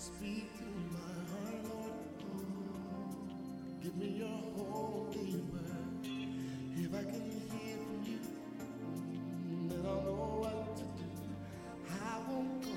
Speak to my heart, Lord. Give me your holy word. If I can hear from you, then I'll know what to do. I won't go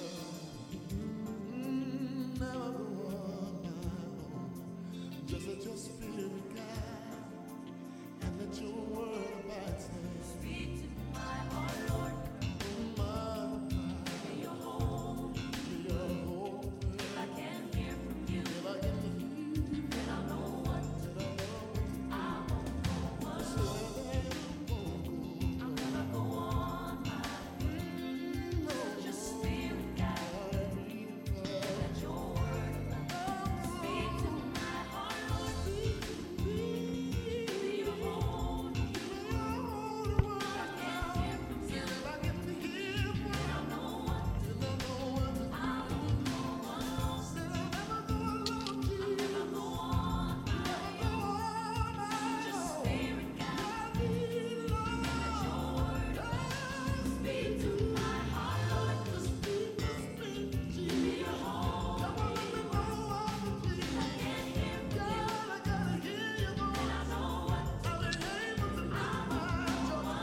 never go on my own. Just let your spirit guide and let your word abide. Speak to my heart, Lord. Give me your holy word. If I can hear from you, then I'll know what to do. I won't go alone. I'll never go on my own. Let your spirit guide and let your word abide. Speak to my heart, Lord. Give me your holy word. If I can hear from you, then I'll know what to do. I won't go alone. I'll never go on my own. Let your spirit guide and let your word abide. Speak to my heart, Lord. Give me your holy word. If I can't hear from you, then I know what to do. I won't go alone.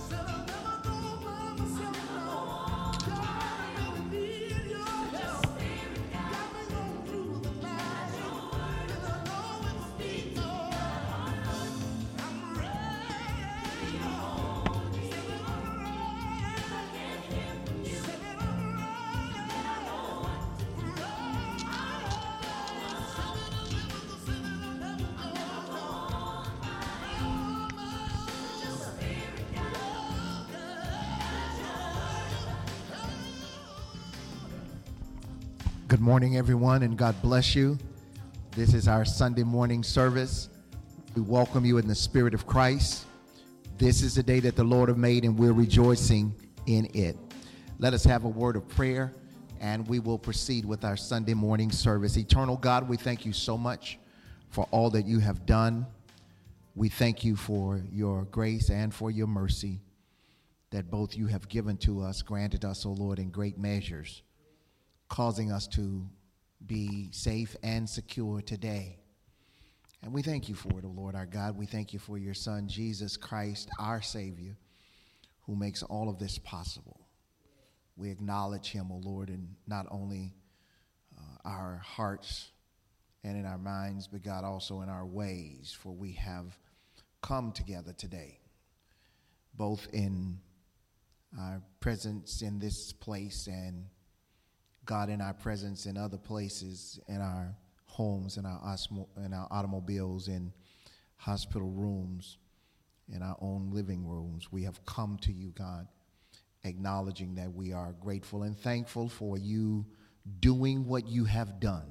I'll never go on my own. Let your spirit guide and let your word abide. Speak to my heart, Lord. Give me your holy word. If I can't hear from you, then I know what to do. I won't go on my own. Let your spirit guide and let your word abide. Good morning, everyone, and God bless you. This is our Sunday morning service. We welcome you in the Spirit of Christ. This is the day that the Lord has made, and we're rejoicing in it. Let us have a word of prayer, and we will proceed with our Sunday morning service. Eternal God, we thank you so much for all that you have done. We thank you for your grace and for your mercy that both you have given to us, granted us, O Lord, in great measures, causing us to be safe and secure today. And we thank you for it, O Lord our God. We thank you for your Son, Jesus Christ, our Savior, who makes all of this possible. We acknowledge him, O Lord, in not only our hearts and in our minds, but God, also in our ways, for we have come together today, both in our presence in this place and God, in our presence in other places, in our homes, in our automobiles, in hospital rooms, in our own living rooms. We have come to you, God, acknowledging that we are grateful and thankful for you doing what you have done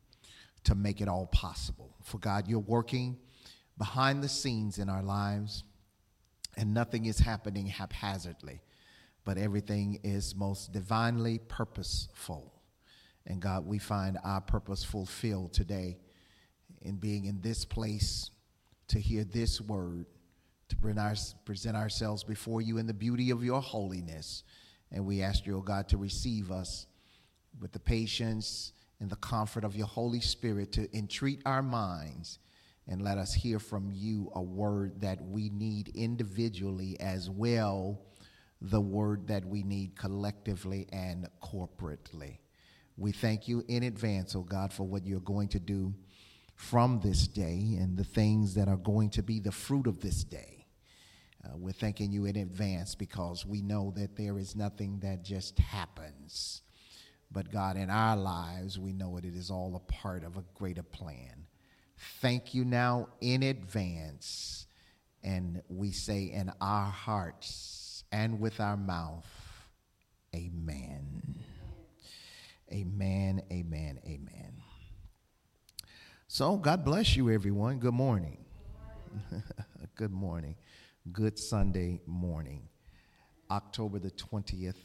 to make it all possible. For God, you're working behind the scenes in our lives, and nothing is happening haphazardly, but everything is most divinely purposeful. And God, we find our purpose fulfilled today in being in this place to hear this word, to present ourselves before you in the beauty of your holiness. And we ask you, oh God, to receive us with the patience and the comfort of your Holy Spirit, to entreat our minds and let us hear from you a word that we need individually, as well the word that we need collectively and corporately. We thank you in advance, oh God, for what you're going to do from this day and the things that are going to be the fruit of this day. We're thanking you in advance because we know that there is nothing that just happens. But God, in our lives, we know it is all a part of a greater plan. Thank you now in advance. And we say in our hearts and with our mouth, amen. Amen, amen, amen. So God bless you, everyone. Good morning. Good morning. Good Sunday morning. October the 20th,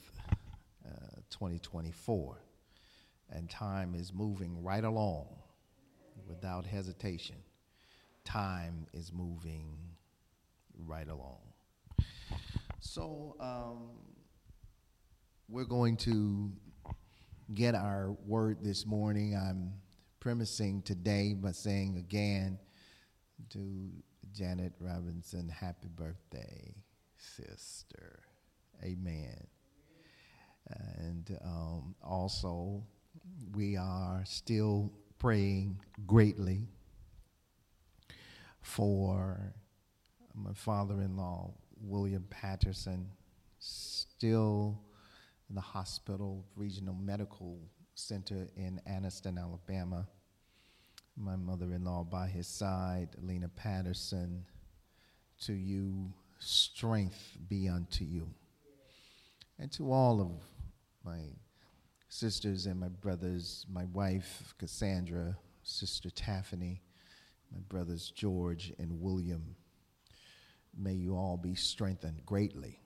2024. And time is moving right along without hesitation. Time is moving right along. So we're going to get our word this morning, I'm premising today by saying again to Janet Robinson, happy birthday, sister. Amen. And also, we are still praying greatly for my father-in-law, William Patterson, still in the hospital, Regional Medical Center in Anniston, Alabama. My mother-in-law by his side, Lena Patterson, to you, strength be unto you. And to all of my sisters and my brothers, my wife, Cassandra, Sister Taffany, my brothers George and William, may you all be strengthened greatly.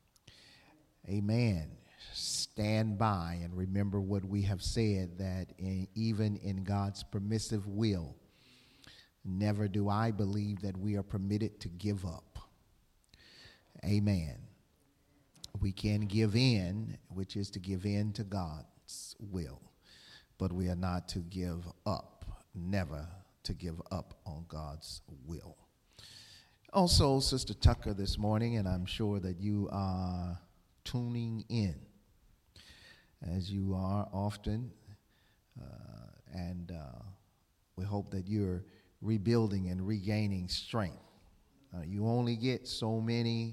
Amen. Stand by and remember what we have said, that even in God's permissive will, never do I believe that we are permitted to give up. Amen. We can give in, which is to give in to God's will, but we are not to give up, never to give up on God's will. Also, Sister Tucker this morning, and I'm sure that you are tuning in, as you are often, and we hope that you're rebuilding and regaining strength. You only get so many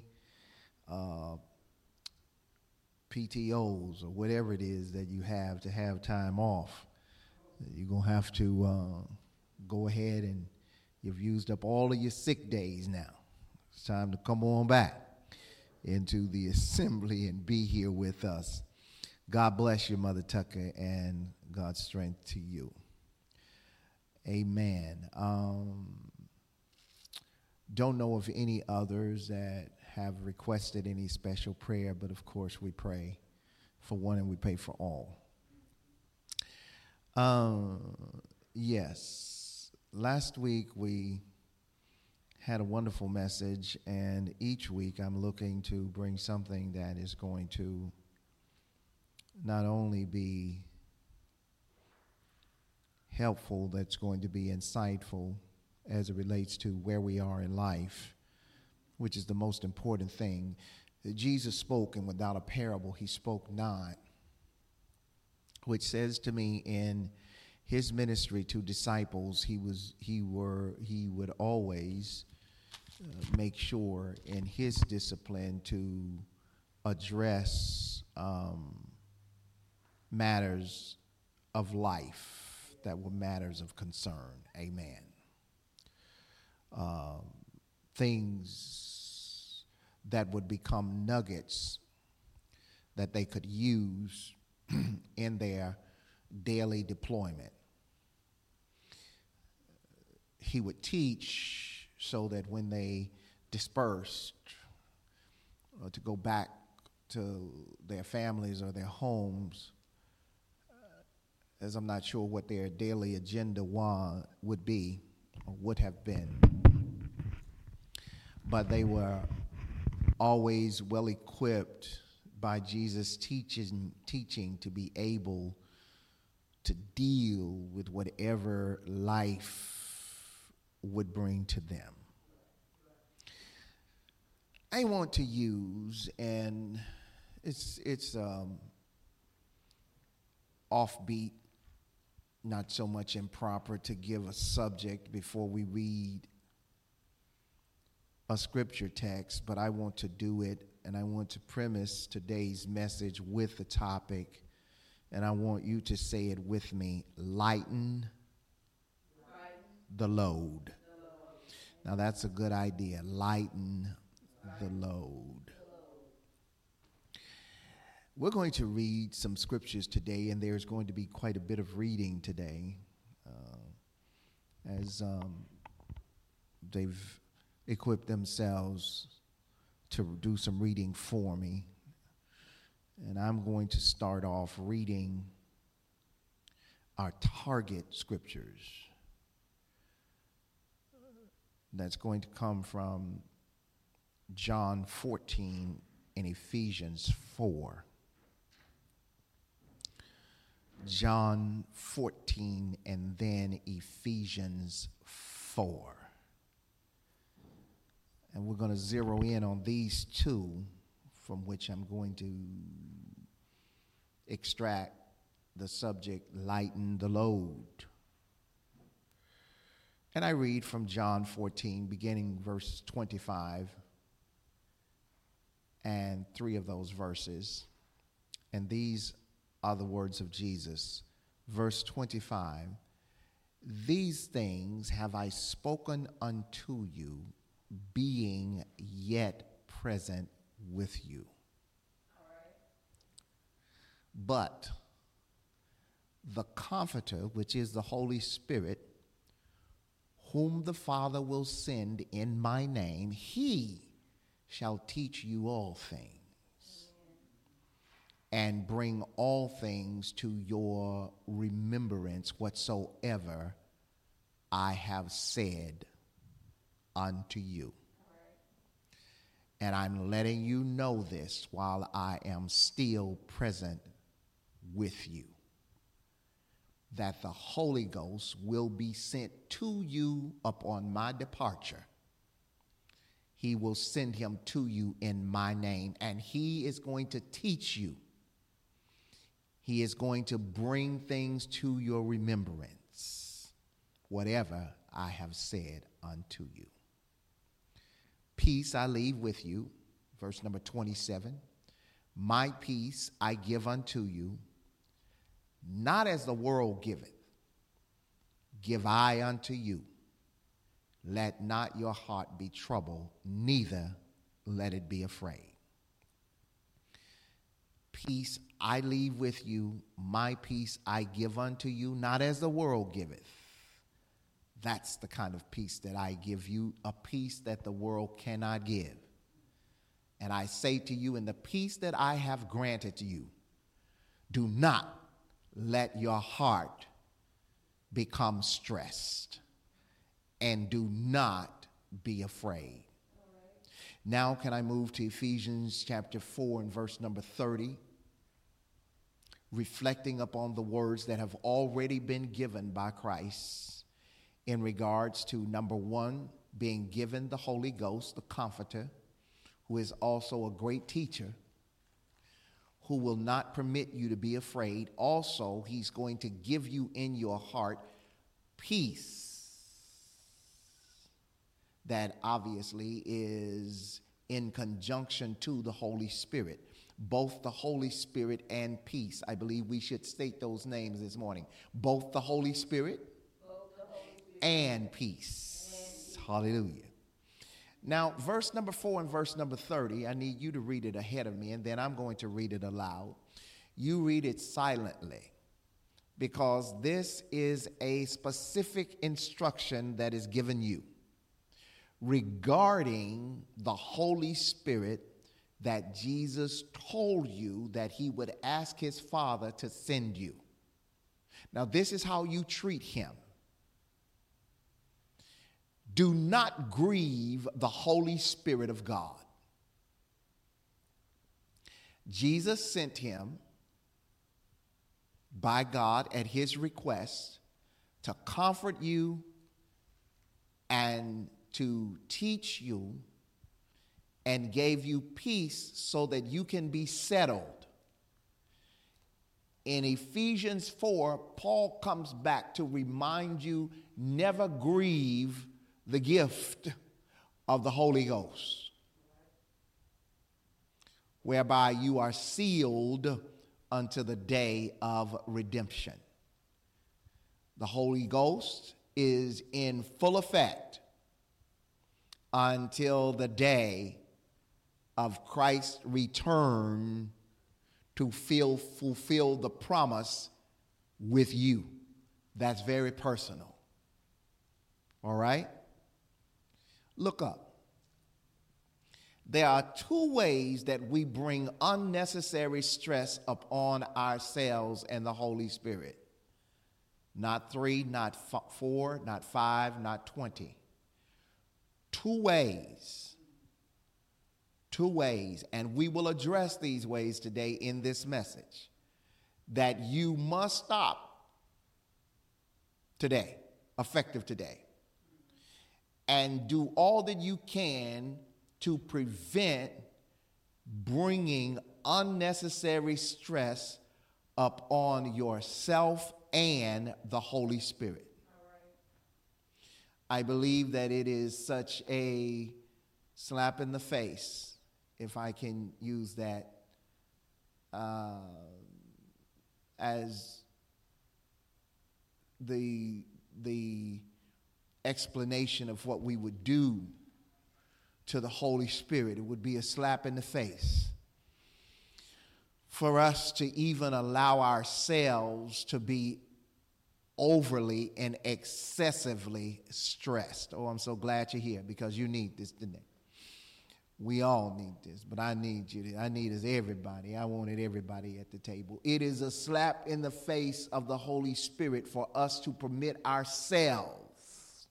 PTOs or whatever it is that you have to have time off. You're going to have to go ahead, and you've used up all of your sick days now. It's time to come on back into the assembly and be here with us. God bless you, Mother Tucker, and God's strength to you. Amen. Don't know of any others that have requested any special prayer, but of course we pray for one and we pray for all. Yes, last week we had a wonderful message, and each week I'm looking to bring something that is going to not only be helpful, that's going to be insightful as it relates to where we are in life, which is the most important thing. Jesus spoke, and without a parable he spoke not, which says to me in his ministry to disciples, he would always make sure in his discipline to address matters of life that were matters of concern. Amen. Things that would become nuggets that they could use in their daily deployment. He would teach so that when they dispersed to go back to their families or their homes, as I'm not sure what their daily agenda would be or would have been, but they were always well equipped by Jesus' teaching to be able to deal with whatever life would bring to them. I want to use, and it's offbeat, not so much improper to give a subject before we read a scripture text, but I want to do it, and I want to premise today's message with the topic, and I want you to say it with me: lighten the load. Now that's a good idea. Lighten the load. We're going to read some scriptures today, and there's going to be quite a bit of reading today, as they've equipped themselves to do some reading for me. And I'm going to start off reading our target scriptures. That's going to come from John 14 and Ephesians 4. John 14, and then Ephesians 4. And we're going to zero in on these two, from which I'm going to extract the subject, lighten the load. And I read from John 14, beginning verse 25, and 3 of those verses. And these are the words of Jesus. Verse 25, these things have I spoken unto you, being yet present with you. But the Comforter, which is the Holy Spirit, whom the Father will send in my name, he shall teach you all things and bring all things to your remembrance whatsoever I have said unto you. And I'm letting you know this while I am still present with you, that the Holy Ghost will be sent to you upon my departure. He will send him to you in my name, and he is going to teach you. He is going to bring things to your remembrance, whatever I have said unto you. Peace I leave with you, verse number 27. My peace I give unto you, not as the world giveth, give I unto you. Let not your heart be troubled, neither let it be afraid. Peace I leave with you, my peace I give unto you, not as the world giveth. That's the kind of peace that I give you, a peace that the world cannot give. And I say to you, in the peace that I have granted to you, do not let your heart become stressed, and do not be afraid. Now can I move to Ephesians chapter 4 and verse number 30, reflecting upon the words that have already been given by Christ in regards to, number one, being given the Holy Ghost, the Comforter, who is also a great teacher, who will not permit you to be afraid. Also, he's going to give you in your heart peace that obviously is in conjunction to the Holy Spirit. Both the Holy Spirit and peace. I believe we should state those names this morning. Both the Holy Spirit and peace. Hallelujah. Now, verse number 4 and verse number 30, I need you to read it ahead of me, and then I'm going to read it aloud. You read it silently, because this is a specific instruction that is given you regarding the Holy Spirit that Jesus told you that he would ask his Father to send you. Now, this is how you treat him. Do not grieve the Holy Spirit of God. Jesus sent him by God at his request to comfort you and to teach you, and gave you peace so that you can be settled. In Ephesians 4, Paul comes back to remind you, never grieve the gift of the Holy Ghost, whereby you are sealed unto the day of redemption. The Holy Ghost is in full effect until the day of Christ's return to fulfill the promise with you. That's very personal. All right? Look up. There are two ways that we bring unnecessary stress upon ourselves and the Holy Spirit. Not 3, not 4, not 5, not 20. Two ways. Two ways. And we will address these ways today in this message. that you must stop today, effective today, and do all that you can to prevent bringing unnecessary stress upon yourself and the Holy Spirit. I believe that it is such a slap in the face, if I can use that as the explanation of what we would do to the Holy Spirit. It would be a slap in the face for us to even allow ourselves to be overly and excessively stressed. Oh, I'm so glad you're here, because you need this today. We all need this, but I need you. I need everybody. I wanted everybody at the table. It is a slap in the face of the Holy Spirit for us to permit ourselves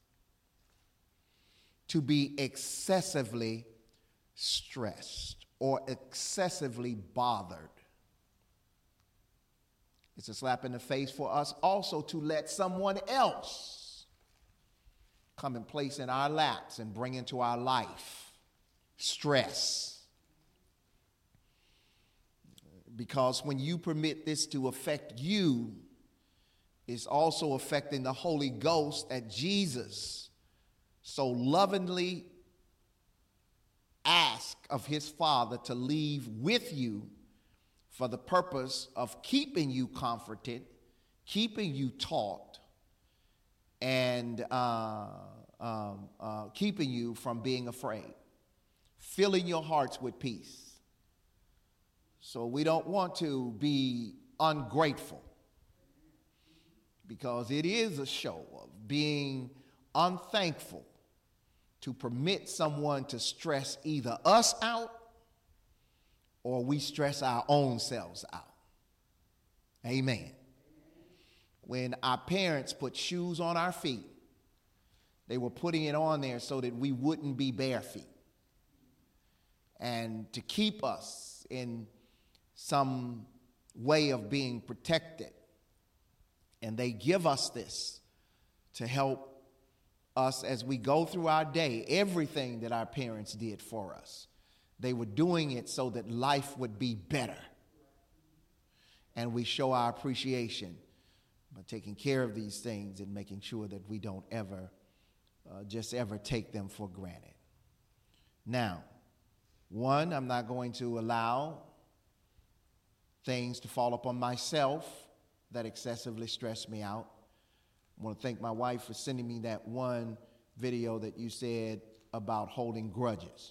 to be excessively stressed or excessively bothered. It's a slap in the face for us also to let someone else come and place in our laps and bring into our life stress. Because when you permit this to affect you, it's also affecting the Holy Ghost that Jesus so lovingly asked of his Father to leave with you for the purpose of keeping you comforted, keeping you taught, and keeping you from being afraid, filling your hearts with peace. So we don't want to be ungrateful, because it is a show of being unthankful to permit someone to stress either us out or we stress our own selves out. Amen. When our parents put shoes on our feet, they were putting it on there so that we wouldn't be bare feet, and to keep us in some way of being protected. And they give us this to help us as we go through our day. Everything that our parents did for us, they were doing it so that life would be better. And we show our appreciation by taking care of these things and making sure that we don't ever, just ever take them for granted. Now, one, I'm not going to allow things to fall upon myself that excessively stress me out. I want to thank my wife for sending me that one video that you said about holding grudges.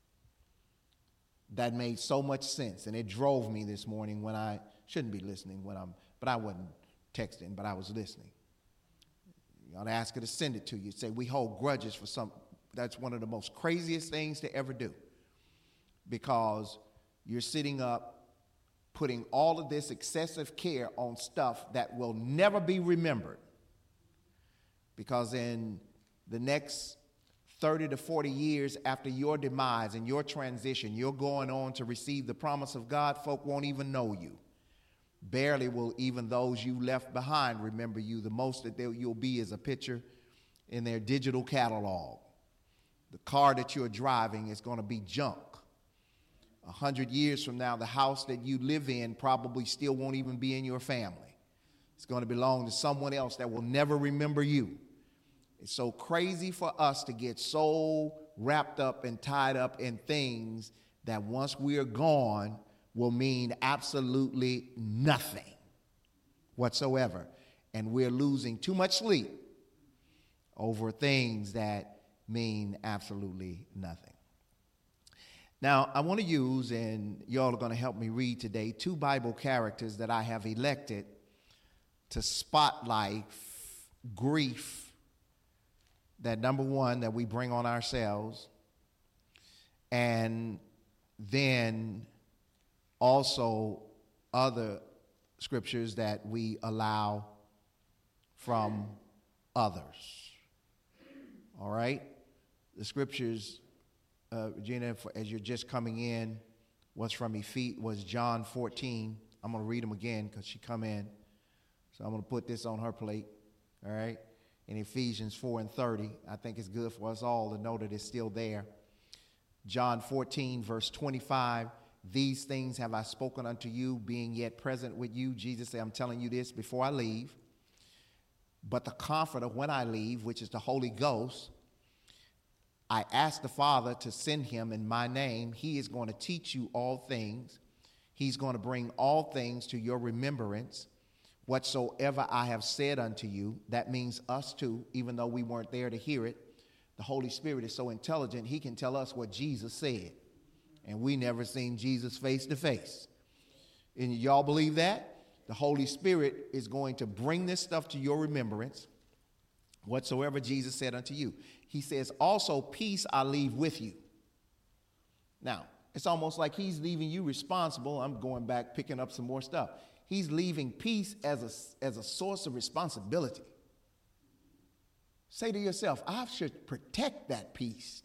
That made so much sense, and it drove me this morning when I shouldn't be listening but I wasn't texting, but I was listening. You ought to ask her to send it to you. Say, we hold grudges for some. That's one of the most craziest things to ever do, because you're sitting up putting all of this excessive care on stuff that will never be remembered, because in the next 30 to 40 years after your demise and your transition, you're going on to receive the promise of God. Folk won't even know you. Barely will even those you left behind remember you. The most that you'll be is a picture in their digital catalog. The car that you're driving is going to be junk. 100 years from now, the house that you live in probably still won't even be in your family. It's going to belong to someone else that will never remember you. It's so crazy for us to get so wrapped up and tied up in things that once we're gone will mean absolutely nothing whatsoever. And we're losing too much sleep over things that mean absolutely nothing. Now, I want to use, and y'all are going to help me read today, 2 Bible characters that I have elected to spotlight grief, that number one, that we bring on ourselves, and then also other scriptures that we allow from others. All right? The scriptures, Regina, as you're just coming in, was John 14, I'm going to read them again because she come in. So I'm going to put this on her plate, all right? In Ephesians 4:30, I think it's good for us all to know that it's still there. John 14, verse 25, these things have I spoken unto you, being yet present with you. Jesus said, I'm telling you this before I leave. But the Comforter, when I leave, which is the Holy Ghost, I ask the Father to send him in my name. He is going to teach you all things. He's going to bring all things to your remembrance. Whatsoever I have said unto you, that means us too, even though we weren't there to hear it. The Holy Spirit is so intelligent, he can tell us what Jesus said. And we never seen Jesus face to face. And y'all believe that? The Holy Spirit is going to bring this stuff to your remembrance, whatsoever Jesus said unto you. He says, also peace I leave with you. Now, it's almost like he's leaving you responsible. I'm going back, picking up some more stuff. He's leaving peace as a source of responsibility. Say to yourself, I should protect that peace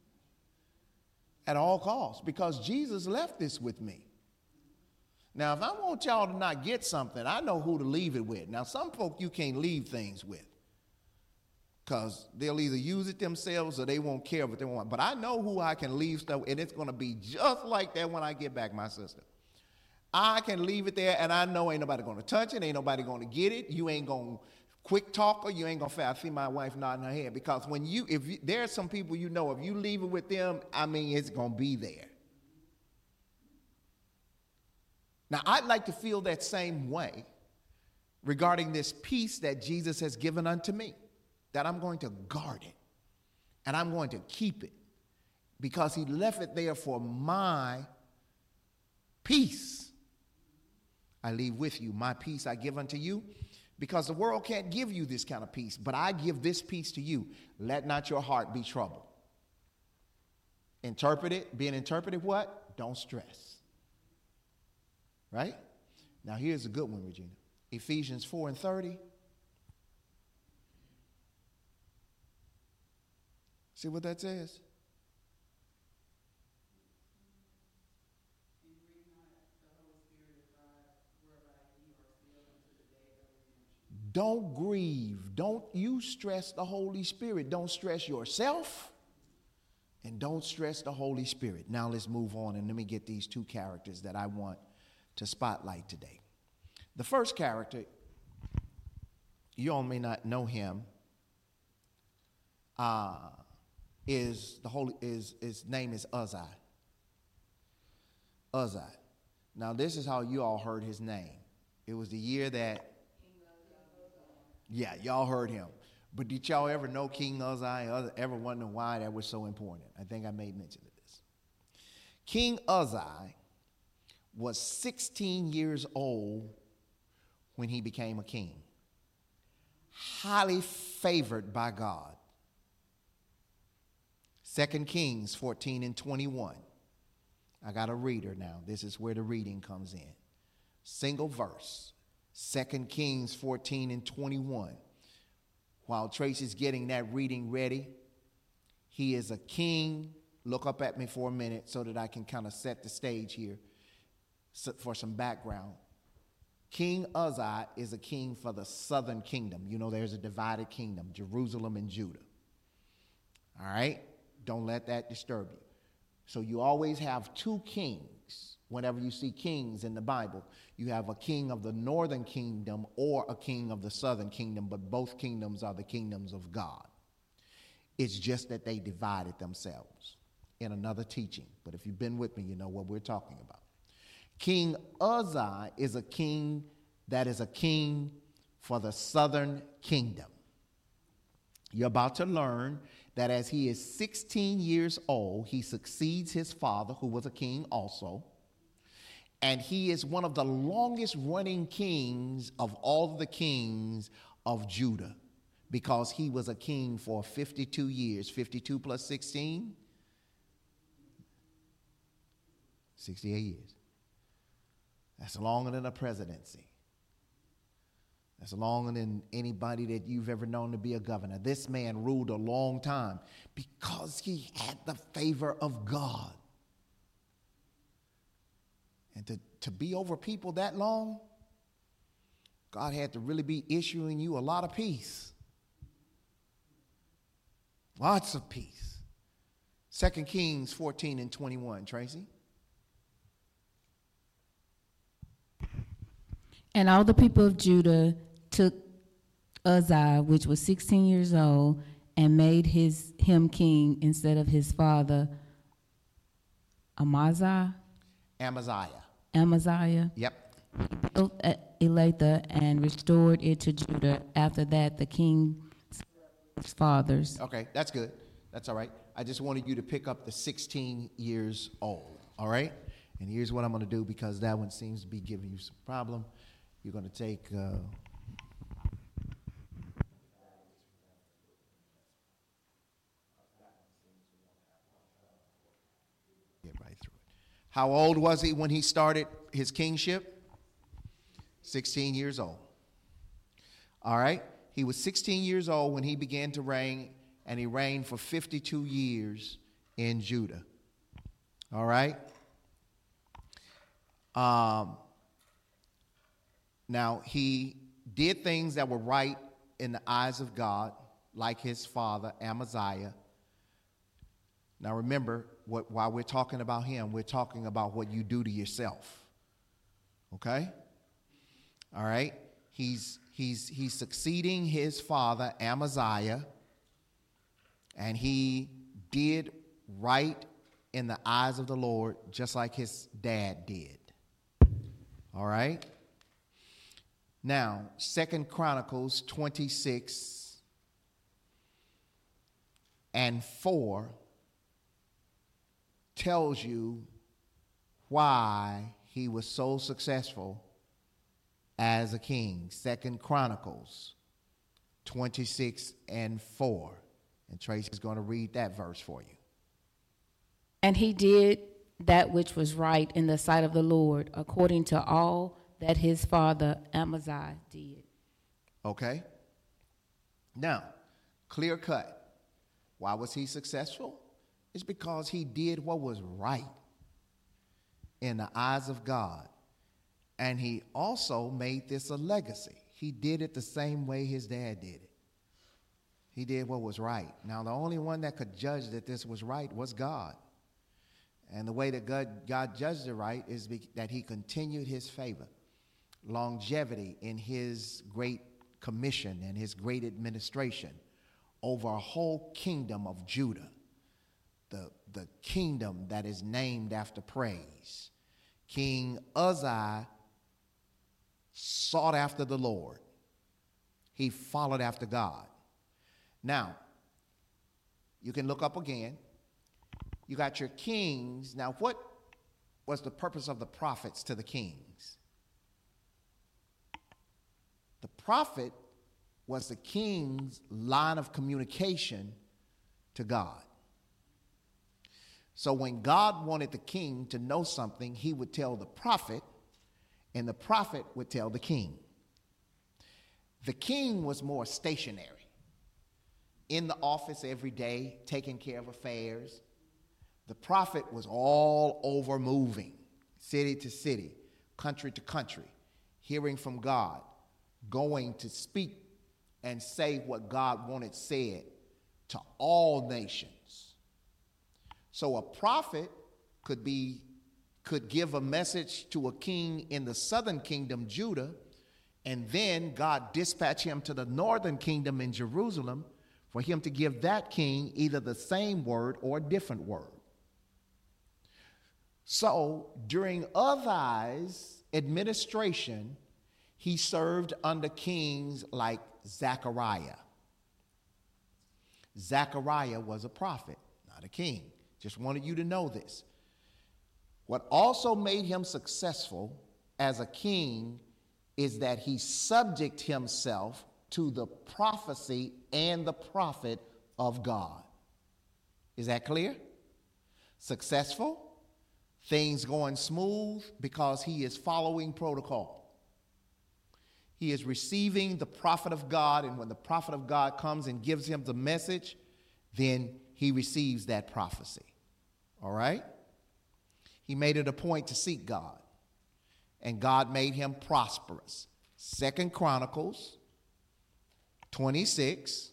at all costs because Jesus left this with me. Now, if I want y'all to not get something, I know who to leave it with. Now, some folk you can't leave things with because they'll either use it themselves or they won't care what they want. But I know who I can leave stuff, and it's going to be just like that when I get back, my sister. I can leave it there, and I know ain't nobody going to touch it, ain't nobody going to get it. You ain't going to quick talk, or you ain't going to I see my wife nodding her head, because when there are some people you know, if you leave it with them, I mean, it's going to be there. Now, I'd like to feel that same way regarding this peace that Jesus has given unto me, that I'm going to guard it, and I'm going to keep it, because he left it there for my peace. I leave with you. My peace I give unto you, because the world can't give you this kind of peace, but I give this peace to you. Let not your heart be troubled. Interpret it. Being interpreted what? Don't stress. Right? Now here's a good one, Regina. Ephesians 4:30. See what that says? Don't grieve. Don't you stress the Holy Spirit. Don't stress yourself, and don't stress the Holy Spirit. Now let's move on, and let me get these two characters that I want to spotlight today. The first character, you all may not know him, his name is Uzziah. Uzziah. Now this is how you all heard his name. It was the year that, yeah, y'all heard him. But did y'all ever know King Uzziah? Ever wonder why that was so important? I think I made mention of this. King Uzziah was 16 years old when he became a king. Highly favored by God. 2 Kings 14:21. I got a reader now. This is where the reading comes in. Single verse. 2 Kings 14:21. While Tracy's getting that reading ready, he is a king. Look up at me for a minute so that I can kind of set the stage here for some background. King Uzziah is a king for the southern kingdom. You know, there's a divided kingdom, Jerusalem and Judah. All right? Don't let that disturb you. So you always have two kings. Whenever you see kings in the Bible, you have a king of the northern kingdom or a king of the southern kingdom, but both kingdoms are the kingdoms of God. It's just that they divided themselves in another teaching. But if you've been with me, you know what we're talking about. King Uzziah is a king that is a king for the southern kingdom. You're about to learn that as he is 16 years old, he succeeds his father, who was a king also. And he is one of the longest running kings of all the kings of Judah, because he was a king for 52 years. 52 plus 16? 68 years. That's longer than a presidency. That's longer than anybody that you've ever known to be a governor. This man ruled a long time because he had the favor of God. And to be over people that long, God had to really be issuing you a lot of peace. Lots of peace. 2 Kings 14 and 21, Tracy. And all the people of Judah took Uzziah, which was 16 years old, and made him king instead of his father Amaziah. Yep. He built Elatha and restored it to Judah. After that, the king, his fathers. Okay, that's good. That's all right. I just wanted you to pick up the 16 years old, all right? And here's what I'm going to do, because that one seems to be giving you some problem. You're going to take... get right through it. How old was he when he started his kingship? 16 years old. All right? He was 16 years old when he began to reign, and he reigned for 52 years in Judah. All right? Now, he did things that were right in the eyes of God, like his father, Amaziah. Now, remember, while we're talking about him, we're talking about what you do to yourself. Okay? All right? He's succeeding his father, Amaziah, and he did right in the eyes of the Lord, just like his dad did. All right? Now, 2 Chronicles 26 and 4 tells you why he was so successful as a king. 2 Chronicles 26 and 4. And Tracy's going to read that verse for you. And he did that which was right in the sight of the Lord, according to all that his father Amaziah did. Okay? Now, clear cut. Why was he successful? It's because he did what was right in the eyes of God. And he also made this a legacy. He did it the same way his dad did it. He did what was right. Now, the only one that could judge that this was right was God. And the way that God judged it right is that he continued his favor, longevity in his great commission and his great administration over a whole kingdom of Judah, the kingdom that is named after praise. King Uzziah sought after the Lord. He followed after God. Now, you can look up again. You got your kings. Now, what was the purpose of the prophets to the kings? The prophet was the king's line of communication to God. So when God wanted the king to know something, he would tell the prophet, and the prophet would tell the king. The king was more stationary, in the office every day, taking care of affairs. The prophet was all over moving, city to city, country to country, hearing from God, going to speak and say what God wanted said to all nations. So a prophet could give a message to a king in the southern kingdom, Judah, and then God dispatch him to the northern kingdom in Jerusalem for him to give that king either the same word or a different word. So during Uzziah's administration, he served under kings like Zechariah. Zechariah was a prophet, not a king. Just wanted you to know this. What also made him successful as a king is that he subject himself to the prophecy and the prophet of God. Is that clear? Successful, things going smooth because he is following protocol. He is receiving the prophet of God, and when the prophet of God comes and gives him the message, then he receives that prophecy. All right? He made it a point to seek God. and God made him prosperous. 2 Chronicles 26.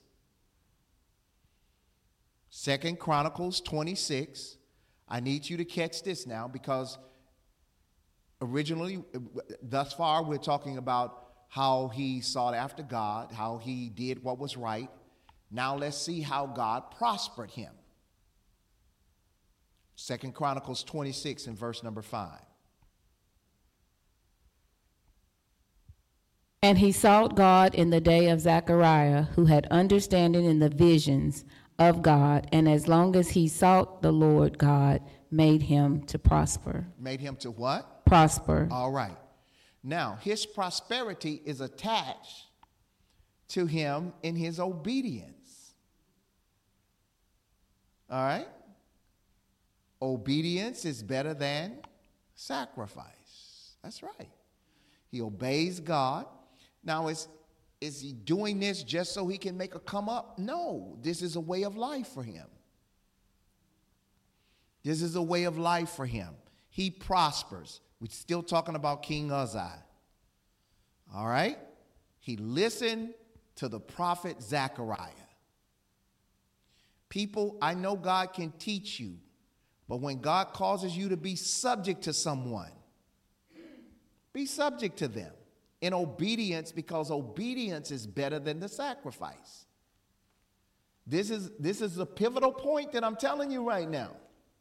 2 Chronicles 26. I need you to catch this now, because originally, thus far, we're talking about how he sought after God, how he did what was right. Now let's see how God prospered him. 2 Chronicles 26 and verse number 5. And he sought God in the day of Zechariah, who had understanding in the visions of God, and as long as he sought the Lord God, made him to prosper. Made him to what? Prosper. All right. Now, his prosperity is attached to him in his obedience. All right? Obedience is better than sacrifice. That's right. He obeys God. Now, is he doing this just so he can make a come up? No, this is a way of life for him. This is a way of life for him. He prospers. We're still talking about King Uzziah. All right? He listened to the prophet Zechariah. People, I know God can teach you, but when God causes you to be subject to someone, be subject to them in obedience, because obedience is better than the sacrifice. This is the pivotal point that I'm telling you right now.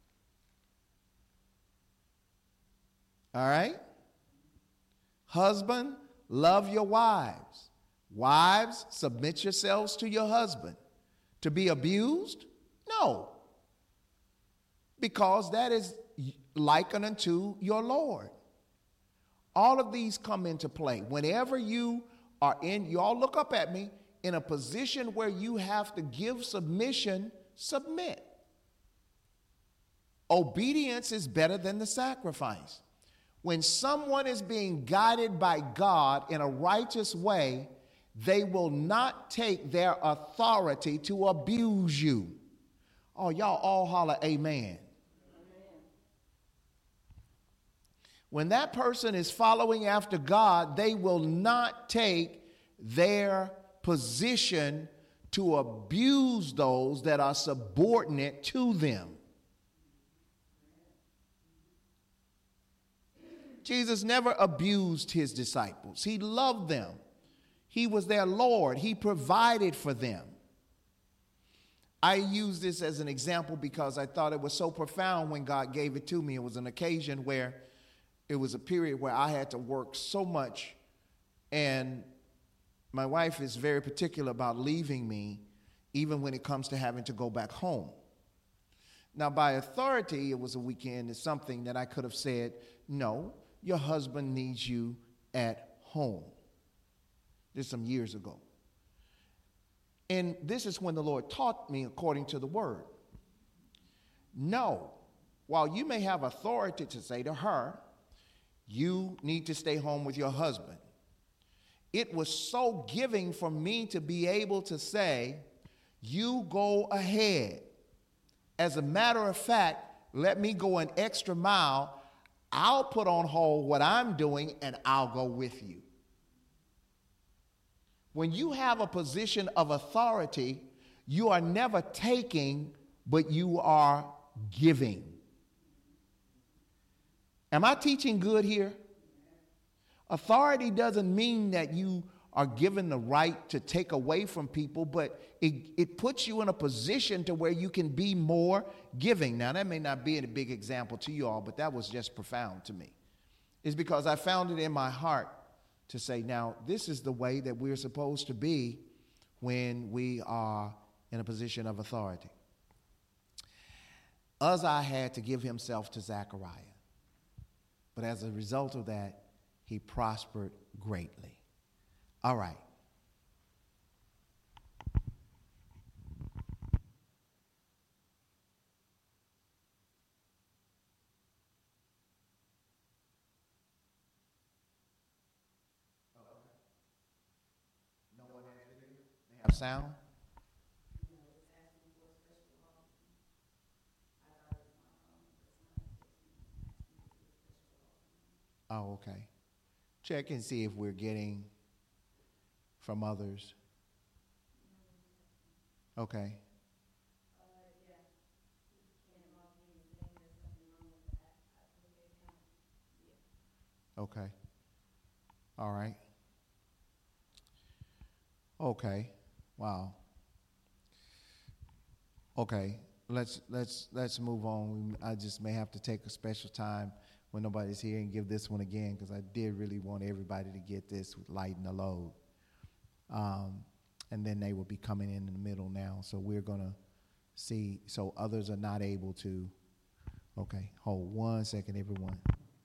All right? Husband, love your wives. Wives, submit yourselves to your husband. To be abused? No. Because that is likened unto your Lord. All of these come into play. Whenever you are y'all look up at me, in a position where you have to give submission, submit. Obedience is better than the sacrifice. When someone is being guided by God in a righteous way, they will not take their authority to abuse you. Oh, y'all all holler amen. When that person is following after God, they will not take their position to abuse those that are subordinate to them. Jesus never abused his disciples. He loved them. He was their Lord. He provided for them. I use this as an example because I thought it was so profound when God gave it to me. It was an occasion where it was a period where I had to work so much, and my wife is very particular about leaving me, even when it comes to having to go back home. Now, by authority, it was a weekend. It's something that I could have said, no, your husband needs you at home. This is some years ago. And this is when the Lord taught me according to the word. No, while you may have authority to say to her, you need to stay home with your husband, it was so giving for me to be able to say, you go ahead. As a matter of fact, let me go an extra mile. I'll put on hold what I'm doing and I'll go with you. When you have a position of authority, you are never taking, but you are giving. Am I teaching good here? Authority doesn't mean that you are given the right to take away from people, but it puts you in a position to where you can be more giving. Now, that may not be a big example to you all, but that was just profound to me. It's because I found it in my heart to say, now, this is the way that we're supposed to be when we are in a position of authority. Uzziah had to give himself to Zechariah. But as a result of that, he prospered greatly. All right. No one has video? They have sound? Oh, okay. Check and see if we're getting from others. Okay. Okay. All right. Okay. Wow. Okay. Let's move on. I just may have to take a special time when nobody's here and give this one again, because I did really want everybody to get this with lighten the load. And then they will be coming in the middle now. So we're going to see. So others are not able to. Okay. Hold 1 second, everyone.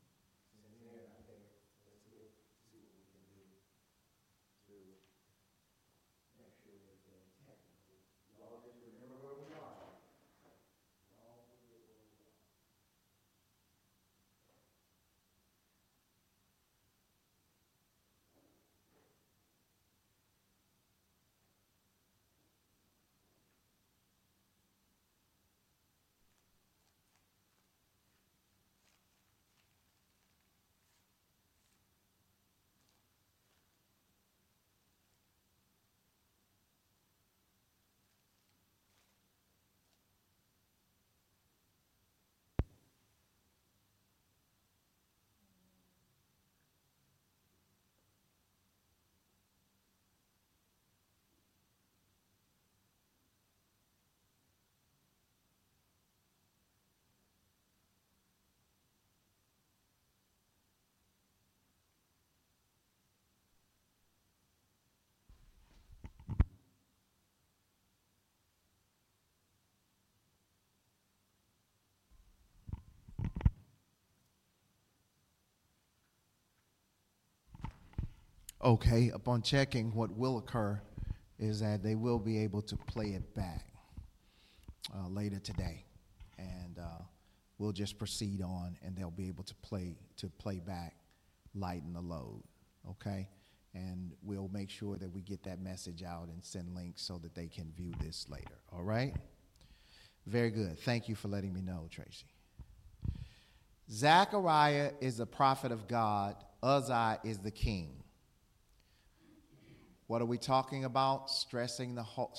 Okay, upon checking, what will occur is that they will be able to play it back later today, and we'll just proceed on, and they'll be able to play back, lighten the load. Okay, and we'll make sure that we get that message out and send links so that they can view this later. All right, very good. Thank you for letting me know, Tracy. Zechariah is the prophet of God. Uzziah is the king. What are we talking about? Stressing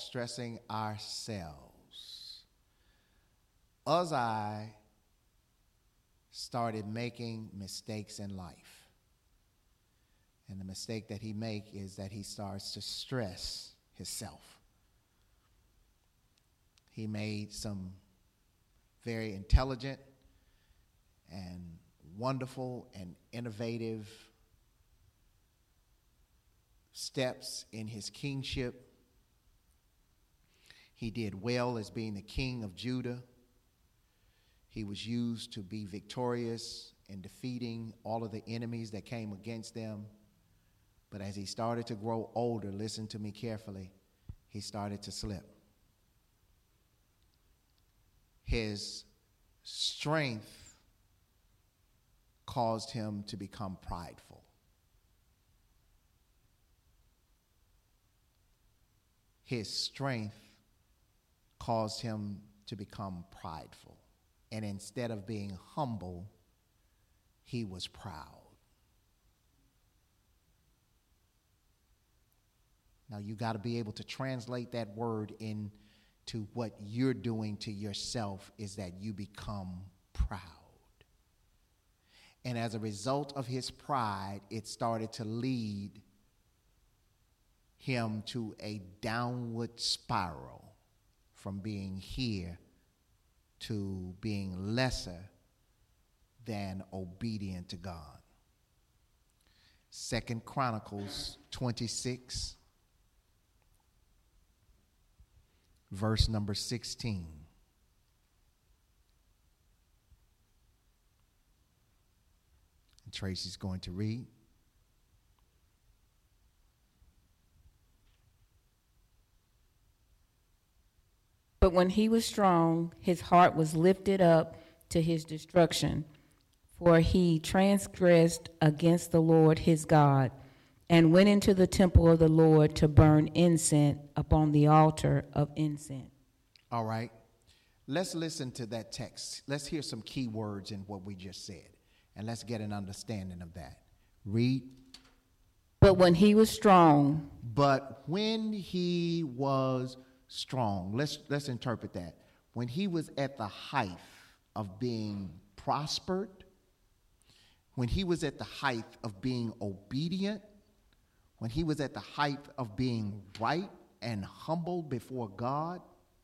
ourselves. Uzziah started making mistakes in life. And the mistake that he makes is that he starts to stress himself. He made some very intelligent and wonderful and innovative steps in his kingship. He did well as being the king of Judah. He was used to be victorious in defeating all of the enemies that came against them. But as he started to grow older, listen to me carefully, he started to slip. His strength caused him to become prideful. His strength caused him to become prideful. And instead of being humble, he was proud. Now you got to be able to translate that word into what you're doing to yourself, is that you become proud. And as a result of his pride, it started to lead him to a downward spiral from being here to being lesser than obedient to God. 2 Chronicles 26, verse number 16. And Tracy's going to read. But when he was strong, his heart was lifted up to his destruction, for he transgressed against the Lord his God, and went into the temple of the Lord to burn incense upon the altar of incense. All right. Let's listen to that text. Let's hear some key words in what we just said, and let's get an understanding of that. Read. But when he was strong, But when he was strong, let's interpret that. When he was at the height of being prospered, when he was at the height of being obedient, when he was at the height of being right and humble before God,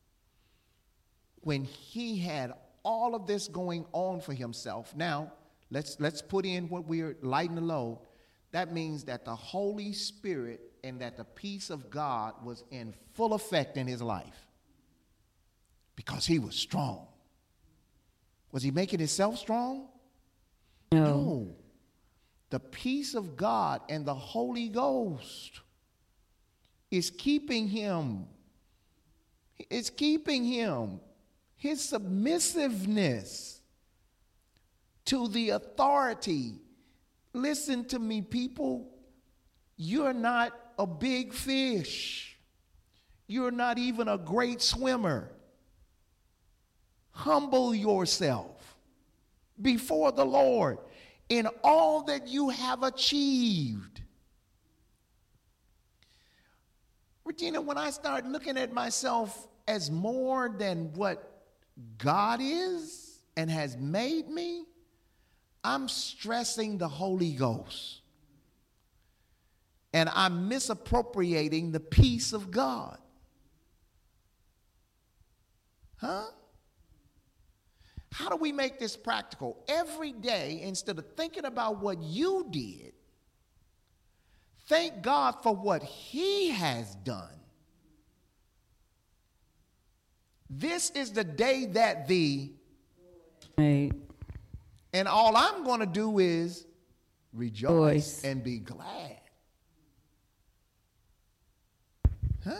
when he had all of this going on for himself. Now, let's put in what we're lighting the load. That means that the Holy Spirit and that the peace of God was in full effect in his life because he was strong. Was he making himself strong? No. The peace of God and the Holy Ghost is keeping him. It's keeping him. His submissiveness to the authority. Listen to me, people. You're not a big fish. You're not even a great swimmer. Humble yourself before the Lord in all that you have achieved. Regina, when I start looking at myself as more than what God is and has made me, I'm stressing the Holy Ghost. And I'm misappropriating the peace of God. Huh? How do we make this practical? Every day, instead of thinking about what you did, thank God for what he has done. This is the day that right. And all I'm going to do is rejoice and be glad. Huh?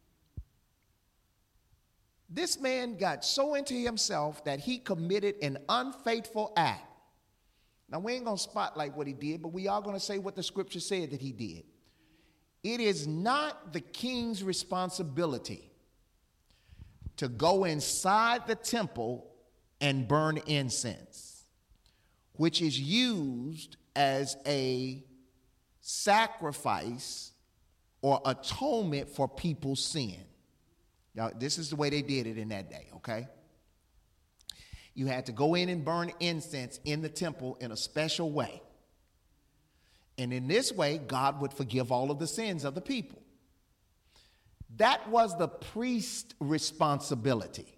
This man got so into himself that he committed an unfaithful act. Now, we ain't going to spotlight what he did, but we are going to say what the scripture said that he did. It is not the king's responsibility to go inside the temple and burn incense, which is used as a sacrifice or atonement for people's sin. Now, this is the way they did it in that day, okay? You had to go in and burn incense in the temple in a special way. And in this way, God would forgive all of the sins of the people. That was the priest's responsibility,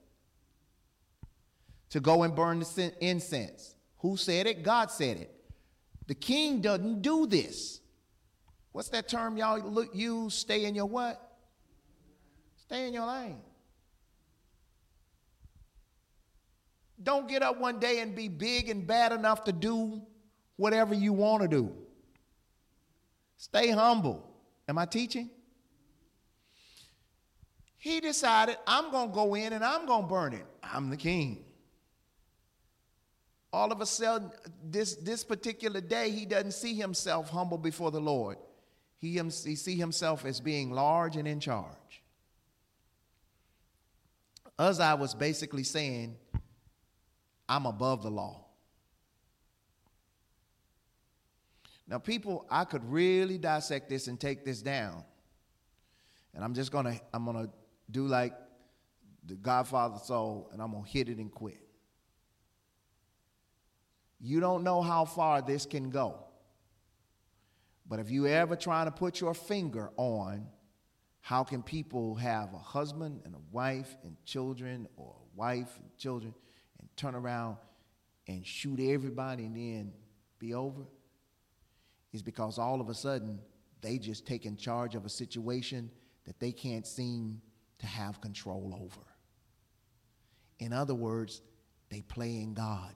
to go and burn the incense. Who said it? God said it. The king doesn't do this. What's that term y'all use? Stay in your what? Stay in your lane. Don't get up one day and be big and bad enough to do whatever you want to do. Stay humble. Am I teaching? He decided, I'm going to go in and I'm going to burn it. I'm the king. All of a sudden, this particular day, he doesn't see himself humble before the Lord. He see himself as being large and in charge. Uzzah was basically saying, I'm above the law. Now, people, I could really dissect this and take this down. And I'm gonna do like the Godfather soul, and I'm gonna hit it and quit. You don't know how far this can go. But if you ever trying to put your finger on how can people have a husband and a wife and children, or a wife and children, and turn around and shoot everybody and then be over, is because all of a sudden they just taking charge of a situation that they can't seem to have control over. In other words, they playing God.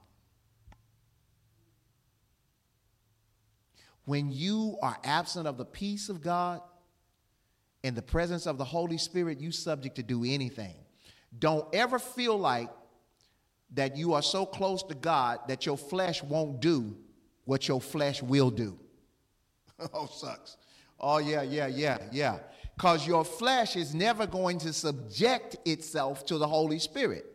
When you are absent of the peace of God in the presence of the Holy Spirit, you subject to do anything. Don't ever feel like that you are so close to God that your flesh won't do what your flesh will do. Oh, sucks. Oh, yeah. Because your flesh is never going to subject itself to the Holy Spirit.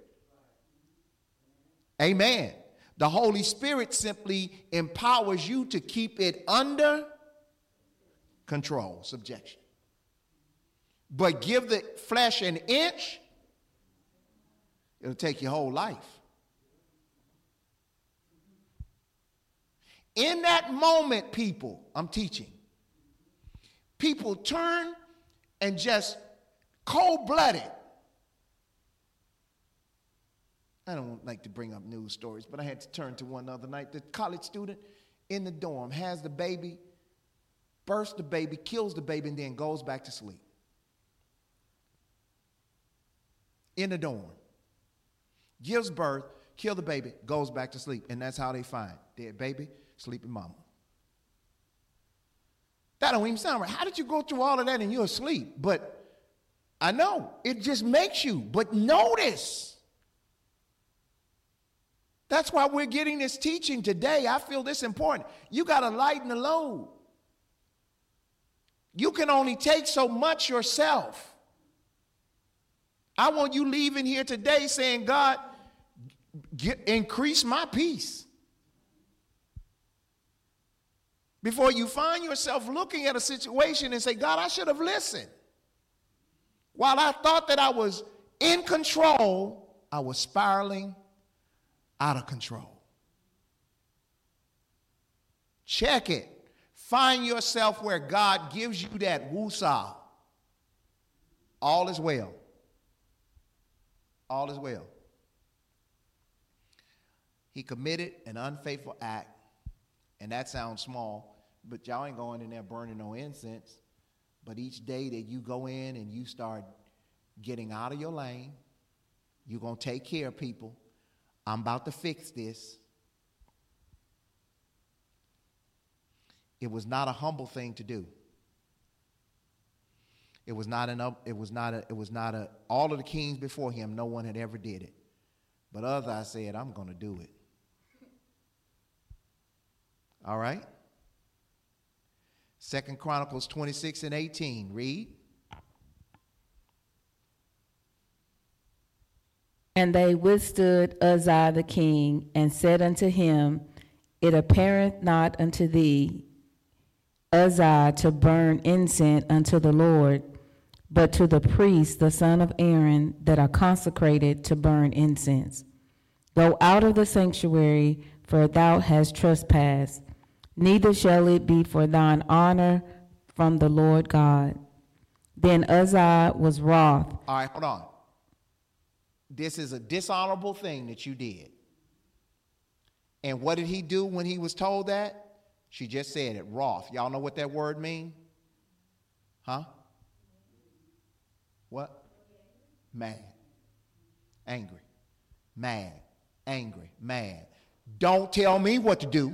Amen. The Holy Spirit simply empowers you to keep it under control, subjection. But give the flesh an inch, it'll take your whole life. In that moment, people, I'm teaching, people turn and just cold-blooded. I don't like to bring up news stories, but I had to turn to one the other night. The college student in the dorm has the baby, births the baby, kills the baby, and then goes back to sleep. In the dorm. Gives birth, kill the baby, goes back to sleep. And that's how they find dead baby, sleeping mama. That don't even sound right. How did you go through all of that and you're asleep? But I know, it just makes you. But notice. That's why we're getting this teaching today. I feel this important. You got to lighten the load. You can only take so much yourself. I want you leaving here today saying, God, increase my peace. Before you find yourself looking at a situation and say, God, I should have listened. While I thought that I was in control, I was spiraling out of control. Check it. Find yourself where God gives you that woosah. All is well. All is well. He committed an unfaithful act, and that sounds small, but y'all ain't going in there burning no incense. But each day that you go in and you start getting out of your lane, you're going to take care of people. I'm about to fix this. It was not a humble thing to do. It was not all of the kings before him, no one had ever did it. But others said, I'm going to do it. All right? 2 Chronicles 26 and 18. Read. And they withstood Uzziah the king, and said unto him, It appeareth not unto thee, Uzziah, to burn incense unto the Lord, but to the priests, the son of Aaron, that are consecrated to burn incense. Go out of the sanctuary, for thou hast trespassed. Neither shall it be for thine honor from the Lord God. Then Uzziah was wroth. All right, hold on. This is a dishonorable thing that you did. And what did he do when he was told that? She just said it, wroth. Y'all know what that word means? Huh? What? Mad. Angry. Mad. Angry. Mad. Don't tell me what to do.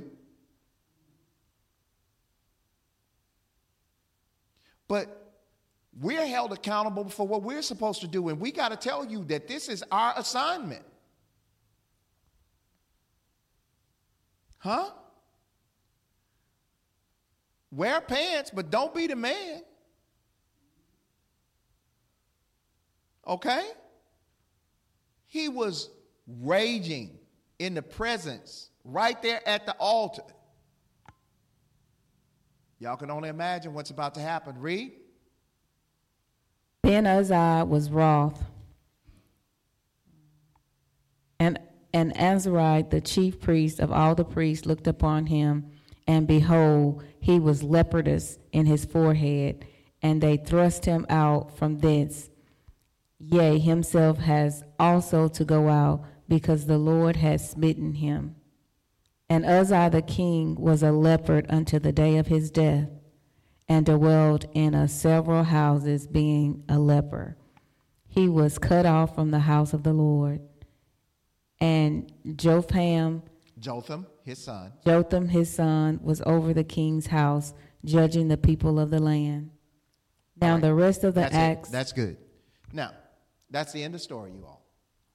But we're held accountable for what we're supposed to do, and we got to tell you that this is our assignment. Huh? Wear pants, but don't be the man. Okay? He was raging in the presence right there at the altar. Y'all can only imagine what's about to happen. Read. Then Uzziah was wroth. And Azariah, the chief priest of all the priests, looked upon him, and behold, he was leprous in his forehead, and they thrust him out from thence. Yea, himself has also to go out, because the Lord has smitten him. And Uzziah the king was a leper unto the day of his death, and dwelled in several houses, being a leper. He was cut off from the house of the Lord. And Jotham, his son, was over the king's house, judging the people of the land. Now right. The rest of the acts. That's good. Now, that's the end of the story, you all.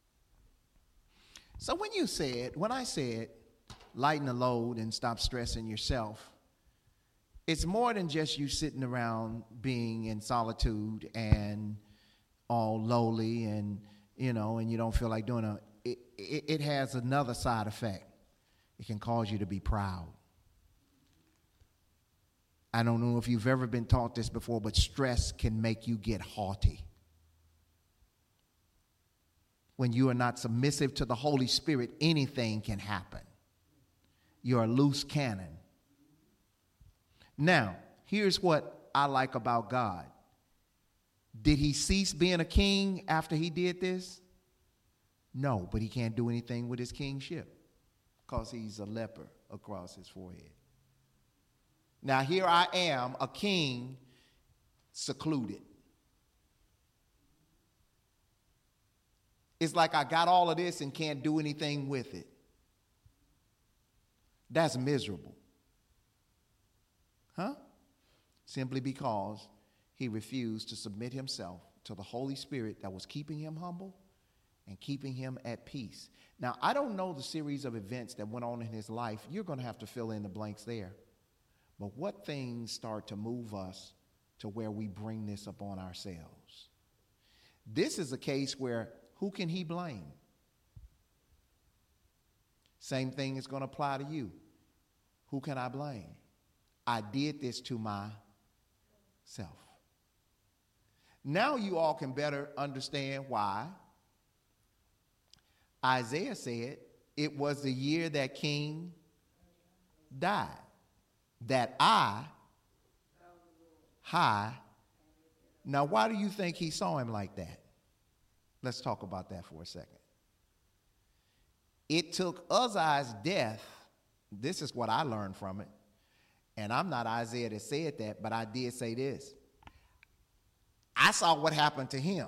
So when I said, lighten the load and stop stressing yourself, it's more than just you sitting around being in solitude and all lowly and you don't feel like doing it has another side effect. It can cause you to be proud. I don't know if you've ever been taught this before, but stress can make you get haughty. When you are not submissive to the Holy Spirit, anything can happen. You're a loose cannon. Now, here's what I like about God. Did he cease being a king after he did this? No, but he can't do anything with his kingship because he's a leper across his forehead. Now, here I am, a king, secluded. It's like I got all of this and can't do anything with it. That's miserable. Huh? Simply because he refused to submit himself to the Holy Spirit that was keeping him humble and keeping him at peace. Now, I don't know the series of events that went on in his life. You're going to have to fill in the blanks there. But what things start to move us to where we bring this upon ourselves? This is a case where who can he blame? Same thing is going to apply to you. Who can I blame? I did this to myself. Now you all can better understand why Isaiah said it was the year that King died, that I high. Now, why do you think he saw him like that? Let's talk about that for a second. It took Uzziah's death. This is what I learned from it. And I'm not Isaiah that said that, but I did say this. I saw what happened to him.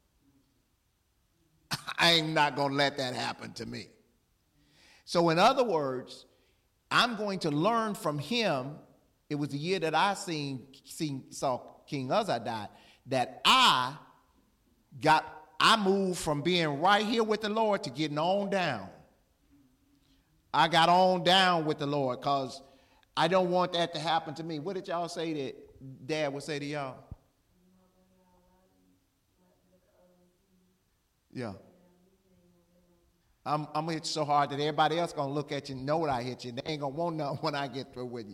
I ain't not going to let that happen to me. So in other words, I'm going to learn from him. It was the year that I saw King Uzziah die, that I moved from being right here with the Lord to getting on down. I got on down with the Lord because I don't want that to happen to me. What did y'all say that Dad would say to y'all? Yeah. I'm going to hit you so hard that everybody else going to look at you and know what I hit you. They ain't going to want nothing when I get through with you.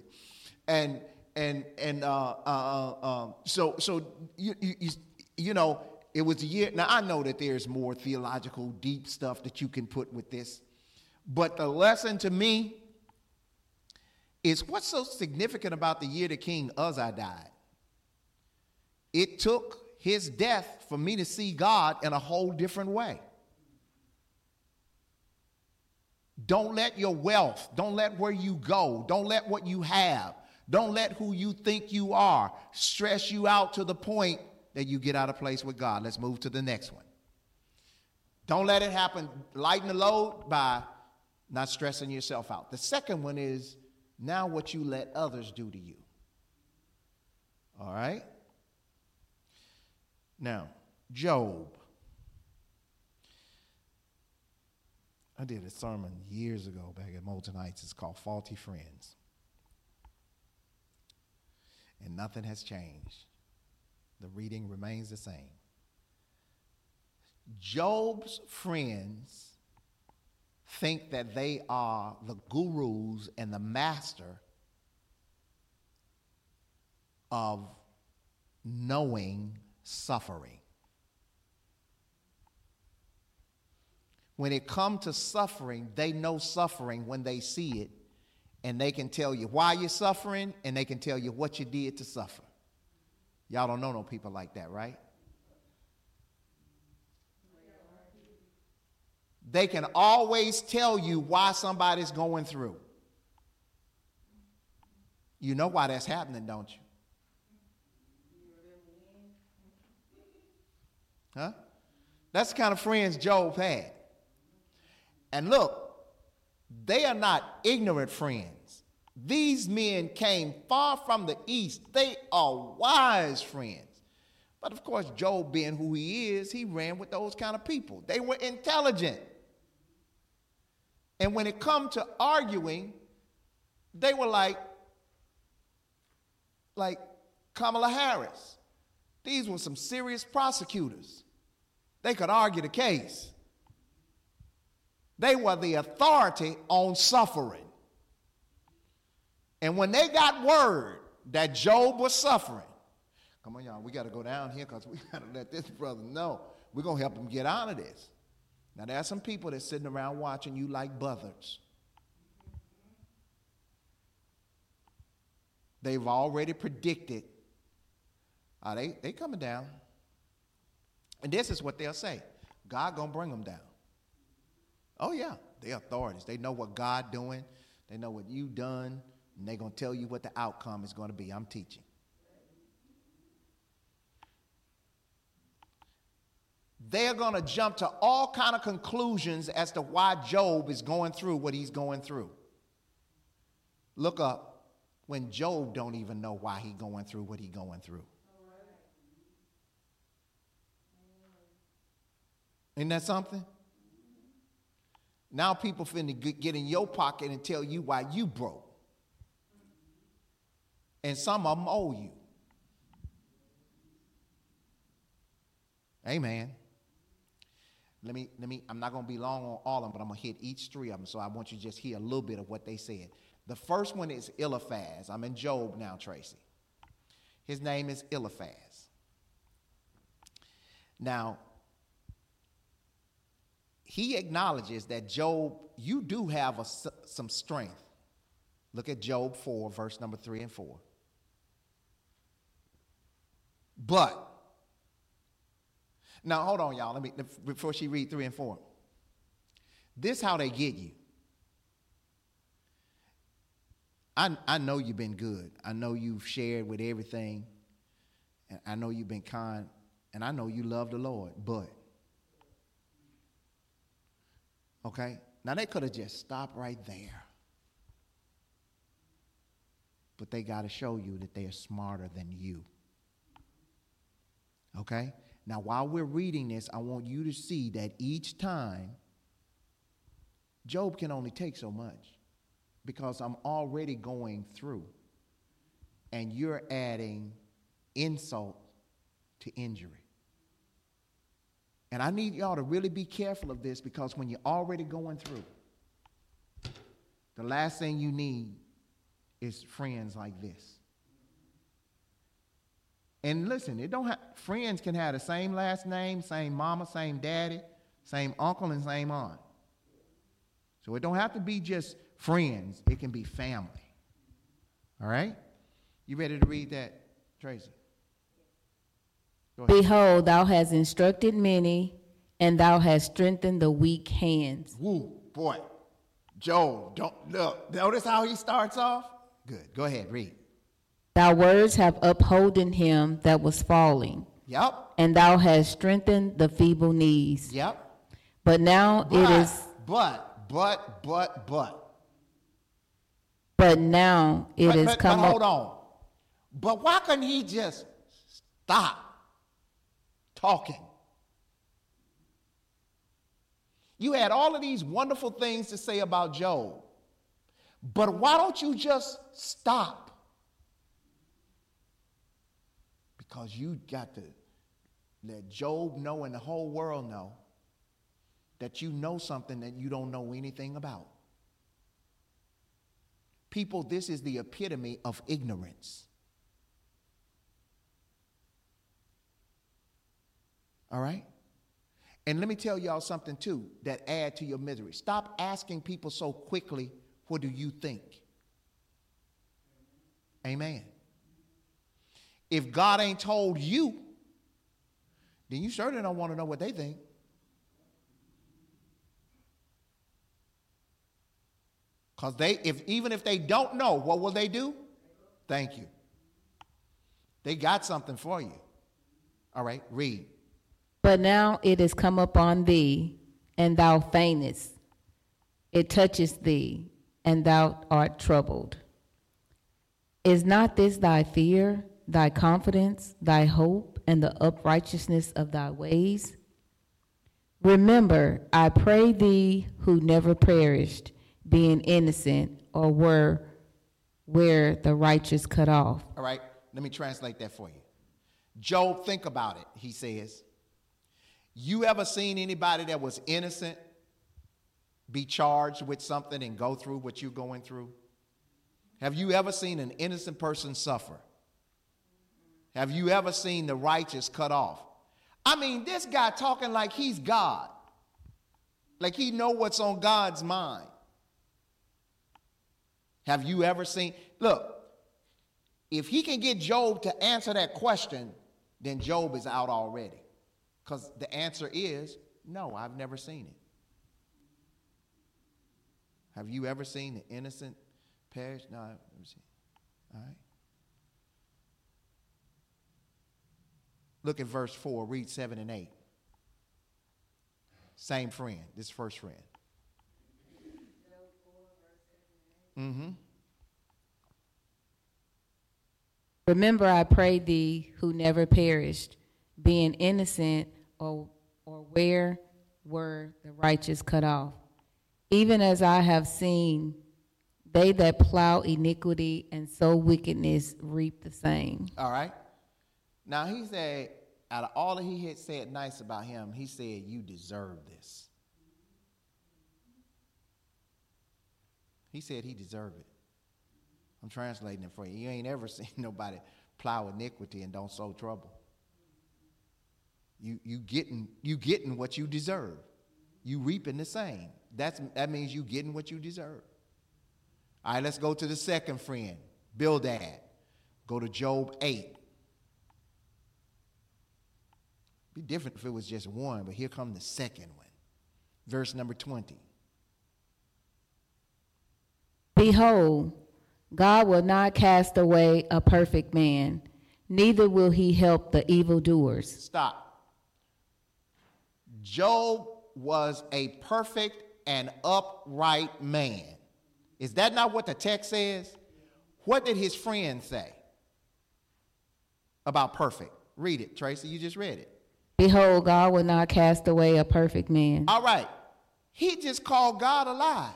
So you know, it was a year. Now, I know that there's more theological, deep stuff that you can put with this. But the lesson to me is what's so significant about the year that King Uzziah died. It took his death for me to see God in a whole different way. Don't let your wealth, don't let where you go, don't let what you have, don't let who you think you are stress you out to the point that you get out of place with God. Let's move to the next one. Don't let it happen. Lighten the load by not stressing yourself out. The second one is now what you let others do to you. All right? Now, Job. I did a sermon years ago back at Moulton Heights. It's called Faulty Friends. And nothing has changed. The reading remains the same. Job's friends think that they are the gurus and the master of knowing suffering. When it comes to suffering, they know suffering when they see it, and they can tell you why you're suffering, and they can tell you what you did to suffer. Y'all don't know no people like that, right? They can always tell you why somebody's going through. You know why that's happening, don't you? Huh? That's the kind of friends Job had. And look, they are not ignorant friends. These men came far from the east. They are wise friends. But of course, Job being who he is, he ran with those kind of people. They were intelligent. And when it come to arguing, they were like Kamala Harris. These were some serious prosecutors. They could argue the case. They were the authority on suffering. And when they got word that Job was suffering. Come on, y'all. We got to go down here because we got to let this brother know. We're going to help him get out of this. Now, there are some people that's sitting around watching you like buzzards. They've already predicted. They coming down. And this is what they'll say. God going to bring them down. Oh, yeah. They're authorities. They know what God doing. They know what you done. And they're going to tell you what the outcome is going to be. I'm teaching. They're going to jump to all kind of conclusions as to why Job is going through what he's going through. Look up when Job don't even know why he's going through what he's going through. Isn't that something? Now people finna get in your pocket and tell you why you broke. And some of them owe you. Amen. Let me, I'm not going to be long on all of them, but I'm going to hit each three of them, so I want you to just hear a little bit of what they said. The first one is Eliphaz. I'm in Job now, Tracy. His name is Eliphaz. Now, he acknowledges that Job, you do have some strength. Look at Job 4, verse number 3 and 4. But, now hold on, y'all. Before she read 3 and 4. This how they get you. I know you've been good. I know you've shared with everything. And I know you've been kind. And I know you love the Lord. But, okay? Now they could have just stopped right there. But they got to show you that they are smarter than you. Okay? Now, while we're reading this, I want you to see that each time, Job can only take so much because I'm already going through, and you're adding insult to injury. And I need y'all to really be careful of this because when you're already going through, the last thing you need is friends like this. And listen, friends can have the same last name, same mama, same daddy, same uncle, and same aunt. So it don't have to be just friends. It can be family. All right? You ready to read that, Tracy? Go ahead. Behold, thou hast instructed many, and thou hast strengthened the weak hands. Woo, boy. Job, don't look. Notice how he starts off? Good. Go ahead, read. Thy words have upholden him that was falling. Yep. And thou hast strengthened the feeble knees. Yep. But now it is. But now it is come hold on. But why couldn't he just stop talking? You had all of these wonderful things to say about Job. But why don't you just stop? Because you got to let Job know and the whole world know that you know something that you don't know anything about. People, this is the epitome of ignorance. All right? And let me tell y'all something too that add to your misery. Stop asking people so quickly, what do you think? Amen. If God ain't told you, then you certainly don't want to know what they think. Because even if they don't know, what will they do? Thank you. They got something for you. All right, read. But now it is come upon thee, and thou faintest. It toucheth thee, and thou art troubled. Is not this thy fear, thy confidence, thy hope, and the uprightness of thy ways? Remember, I pray thee, who never perished, being innocent, or were where the righteous cut off. All right, let me translate that for you. Job, think about it, he says. You ever seen anybody that was innocent be charged with something and go through what you're going through? Have you ever seen an innocent person suffer? Have you ever seen the righteous cut off? I mean, this guy talking like he's God. Like he know what's on God's mind. Have you ever seen? Look, if he can get Job to answer that question, then Job is out already. Because the answer is, no, I've never seen it. Have you ever seen the innocent perish? No, I've never seen it. All right. Look at verse 4. Read 7 and 8. Same friend. This first friend. Mm-hmm. Remember, I pray thee, who never perished, being innocent, or where were the righteous cut off? Even as I have seen, they that plow iniquity and sow wickedness reap the same. All right. Now he said, out of all that he had said nice about him, he said, you deserve this. He said he deserved it. I'm translating it for you. You ain't ever seen nobody plow iniquity and don't sow trouble. You getting what you deserve. You reaping the same. That means you getting what you deserve. All right, let's go to the second friend, Bildad. Go to Job 8. Be different if it was just one, but here comes the second one. Verse number 20. Behold, God will not cast away a perfect man, neither will he help the evildoers. Stop. Job was a perfect and upright man. Is that not what the text says? What did his friend say about perfect? Read it, Tracy. You just read it. Behold, God will not cast away a perfect man. All right. He just called God a lie.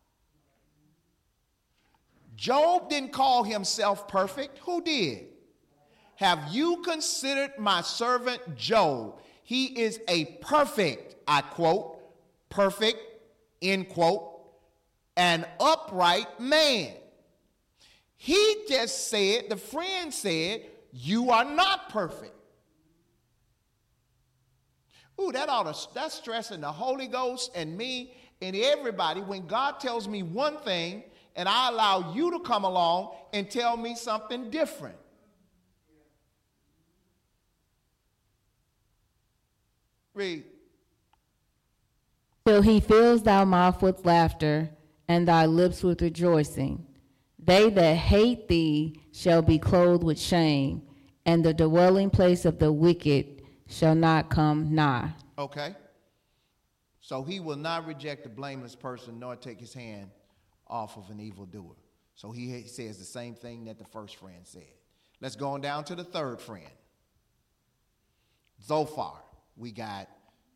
Job didn't call himself perfect. Who did? Have you considered my servant Job? He is a perfect, I quote, perfect, end quote, an upright man. He just said, the friend said, you are not perfect. Ooh, that's stressing the Holy Ghost and me and everybody when God tells me one thing and I allow you to come along and tell me something different. Read. Till he fills thy mouth with laughter and thy lips with rejoicing. They that hate thee shall be clothed with shame, and the dwelling place of the wicked shall not come nigh. Okay. So he will not reject a blameless person nor take his hand off of an evildoer. So he says the same thing that the first friend said. Let's go on down to the third friend. Zophar. We have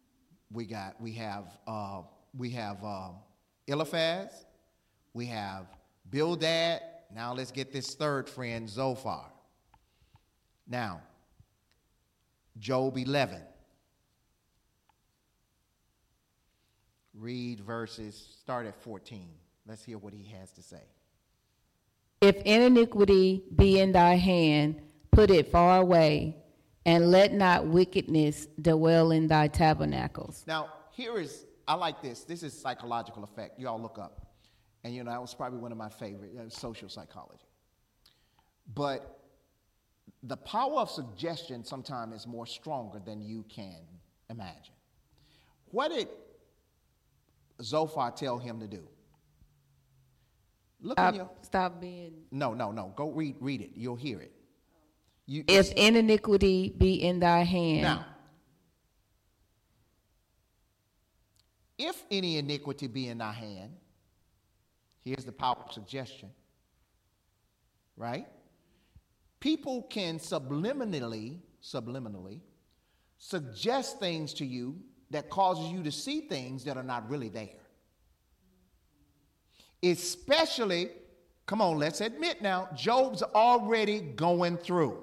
Eliphaz. We have Bildad. Now let's get this third friend, Zophar. Now, Job 11. Read verses, start at 14. Let's hear what he has to say. If any iniquity be in thy hand, put it far away, and let not wickedness dwell in thy tabernacles. Now, I like this. This is psychological effect. You all look up. And, that was probably one of my favorite, social psychology. But the power of suggestion sometimes is more stronger than you can imagine. What did Zophar tell him to do? Stop being. No. Go read it. You'll hear it. If any iniquity be in thy hand. Now, if any iniquity be in thy hand, here's the power of suggestion, right? People can subliminally suggest things to you that causes you to see things that are not really there. Especially, come on, let's admit now, Job's already going through.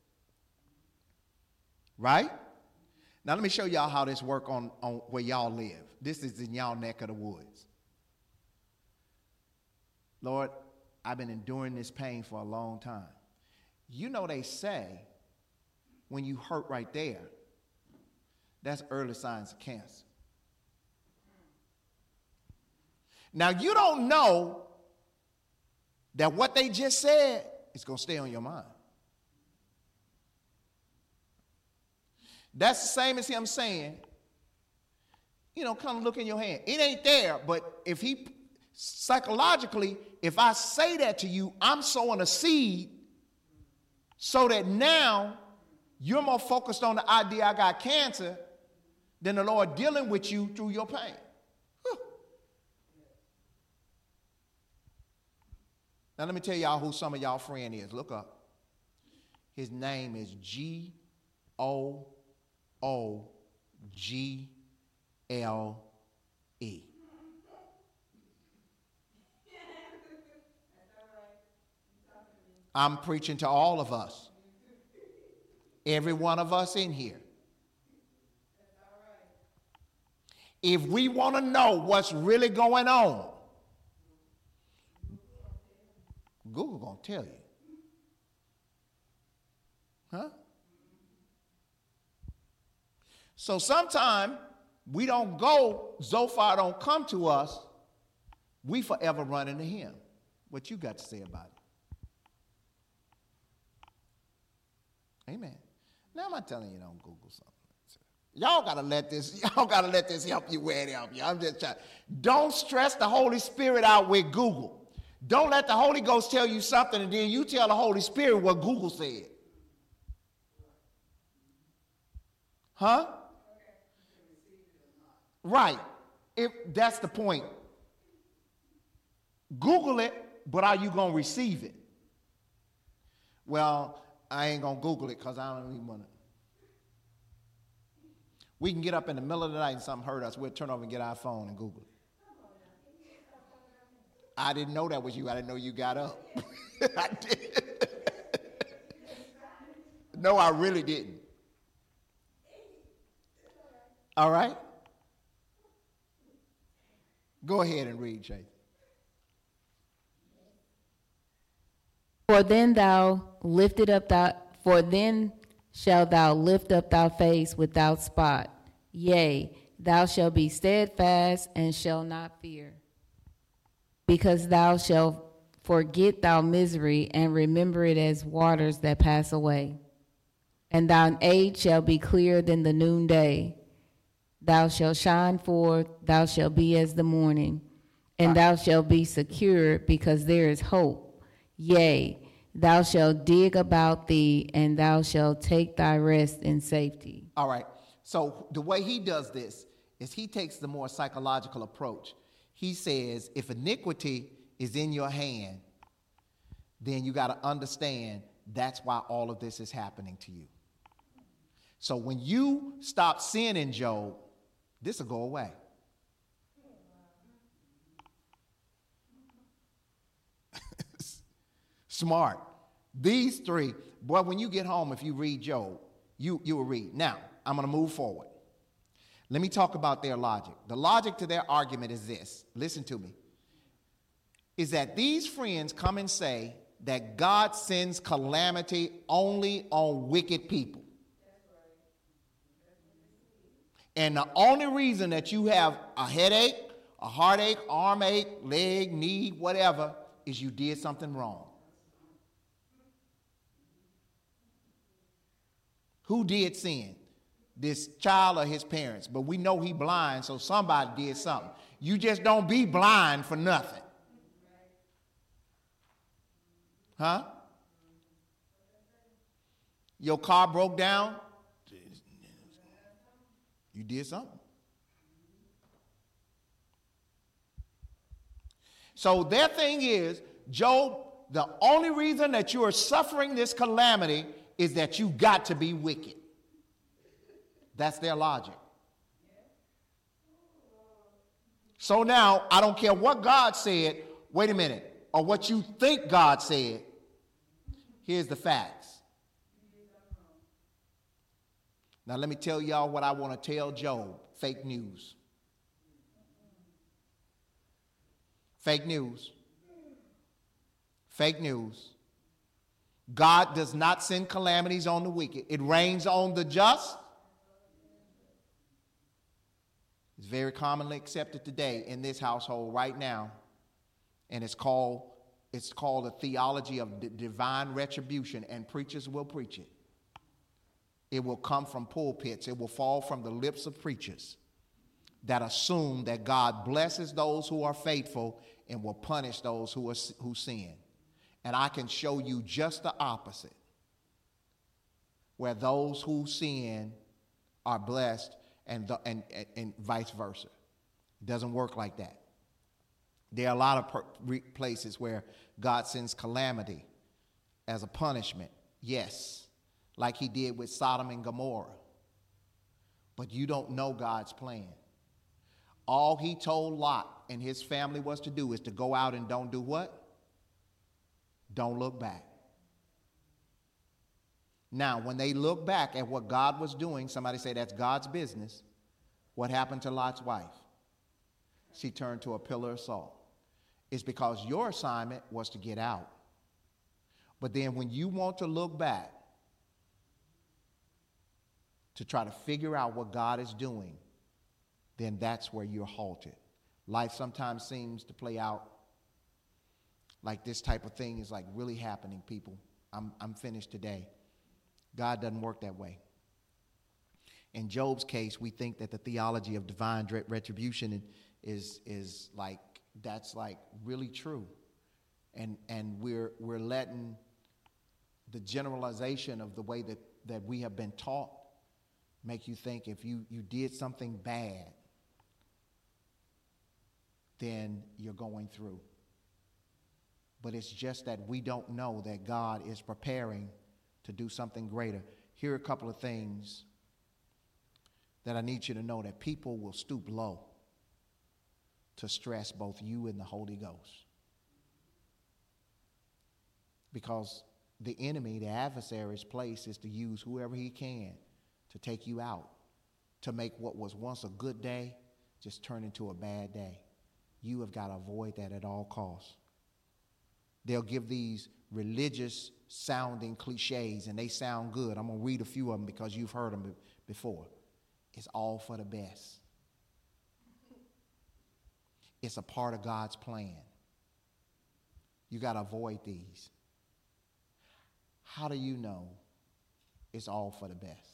Right? Now let me show y'all how this works on where y'all live. This is in y'all neck of the woods. Lord, I've been enduring this pain for a long time. You know, they say when you hurt right there, that's early signs of cancer. Now, you don't know that what they just said is going to stay on your mind. That's the same as him saying, you know, come look in your hand. It ain't there, but if he, psychologically, if I say that to you, I'm sowing a seed so that now you're more focused on the idea I got cancer than the Lord dealing with you through your pain. Whew. Now let me tell y'all who some of y'all friend is. Look up. His name is G-O-O-G-L-E. I'm preaching to all of us. Every one of us in here. If we want to know what's really going on, Google gonna tell you. Huh? So sometimes we don't go, Zophar don't come to us, we forever run into him. What you got to say about it? Amen. Now I'm not telling you don't Google something. Y'all gotta let this help you where it help you. I'm just trying. Don't stress the Holy Spirit out with Google. Don't let the Holy Ghost tell you something and then you tell the Holy Spirit what Google said. Huh? Right. If that's the point. Google it, but are you gonna receive it? Well, I ain't gonna Google it because I don't even want to. We can get up in the middle of the night and something hurt us. We'll turn over and get our phone and Google it. I didn't know that was you. I didn't know you got up. I did. No, I really didn't. All right? Go ahead and read, Jay. For then shalt thou lift up thy face without spot. Yea, thou shalt be steadfast and shalt not fear. Because thou shalt forget thy misery and remember it as waters that pass away. And thine age shall be clearer than the noonday. Thou shalt shine forth, thou shalt be as the morning, and thou shalt be secure because there is hope. Yea, thou shalt dig about thee, and thou shalt take thy rest in safety. All right. So the way he does this is he takes the more psychological approach. He says, if iniquity is in your hand, then you got to understand that's why all of this is happening to you. So when you stop sinning, Job, this will go away. Smart. These three, boy, when you get home, if you read Job, you will read. Now, I'm going to move forward. Let me talk about their logic. The logic to their argument is this. Listen to me. Is that these friends come and say that God sends calamity only on wicked people. And the only reason that you have a headache, a heartache, arm ache, leg, knee, whatever, is you did something wrong. Who did sin? This child or his parents? But we know he blind, so somebody did something. You just don't be blind for nothing. Huh? Your car broke down? You did something. So their thing is, Job, the only reason that you are suffering this calamity is that you got to be wicked. That's their logic. So now, I don't care what God said, wait a minute, or what you think God said. Here's the facts. Now let me tell y'all what I want to tell Job. Fake news. Fake news. Fake news. God does not send calamities on the wicked. It rains on the just. It's very commonly accepted today in this household right now. And it's called a theology of divine retribution, and preachers will preach it. It will come from pulpits. It will fall from the lips of preachers that assume that God blesses those who are faithful and will punish those who sin. And I can show you just the opposite, where those who sin are blessed and vice versa. It doesn't work like that. There are a lot of places where God sends calamity as a punishment. Yes, like he did with Sodom and Gomorrah. But you don't know God's plan. All he told Lot and his family was to do is to go out and don't do what? Don't look back. Now, when they look back at what God was doing, somebody say that's God's business. What happened to Lot's wife? She turned to a pillar of salt. It's because your assignment was to get out. But then when you want to look back to try to figure out what God is doing, then that's where you're halted. Life sometimes seems to play out like this type of thing is like really happening, people. I'm finished today. God doesn't work that way. In Job's case, we think that the theology of divine retribution is like, that's like really true. And we're letting the generalization of the way that we have been taught make you think if you did something bad, then you're going through. But it's just that we don't know that God is preparing to do something greater. Here are a couple of things that I need you to know, that people will stoop low to stress both you and the Holy Ghost. Because the enemy, the adversary's place is to use whoever he can to take you out, to make what was once a good day just turn into a bad day. You have got to avoid that at all costs. They'll give these religious sounding cliches, and they sound good. I'm going to read a few of them because you've heard them before. It's all for the best. It's a part of God's plan. You got to avoid these. How do you know it's all for the best?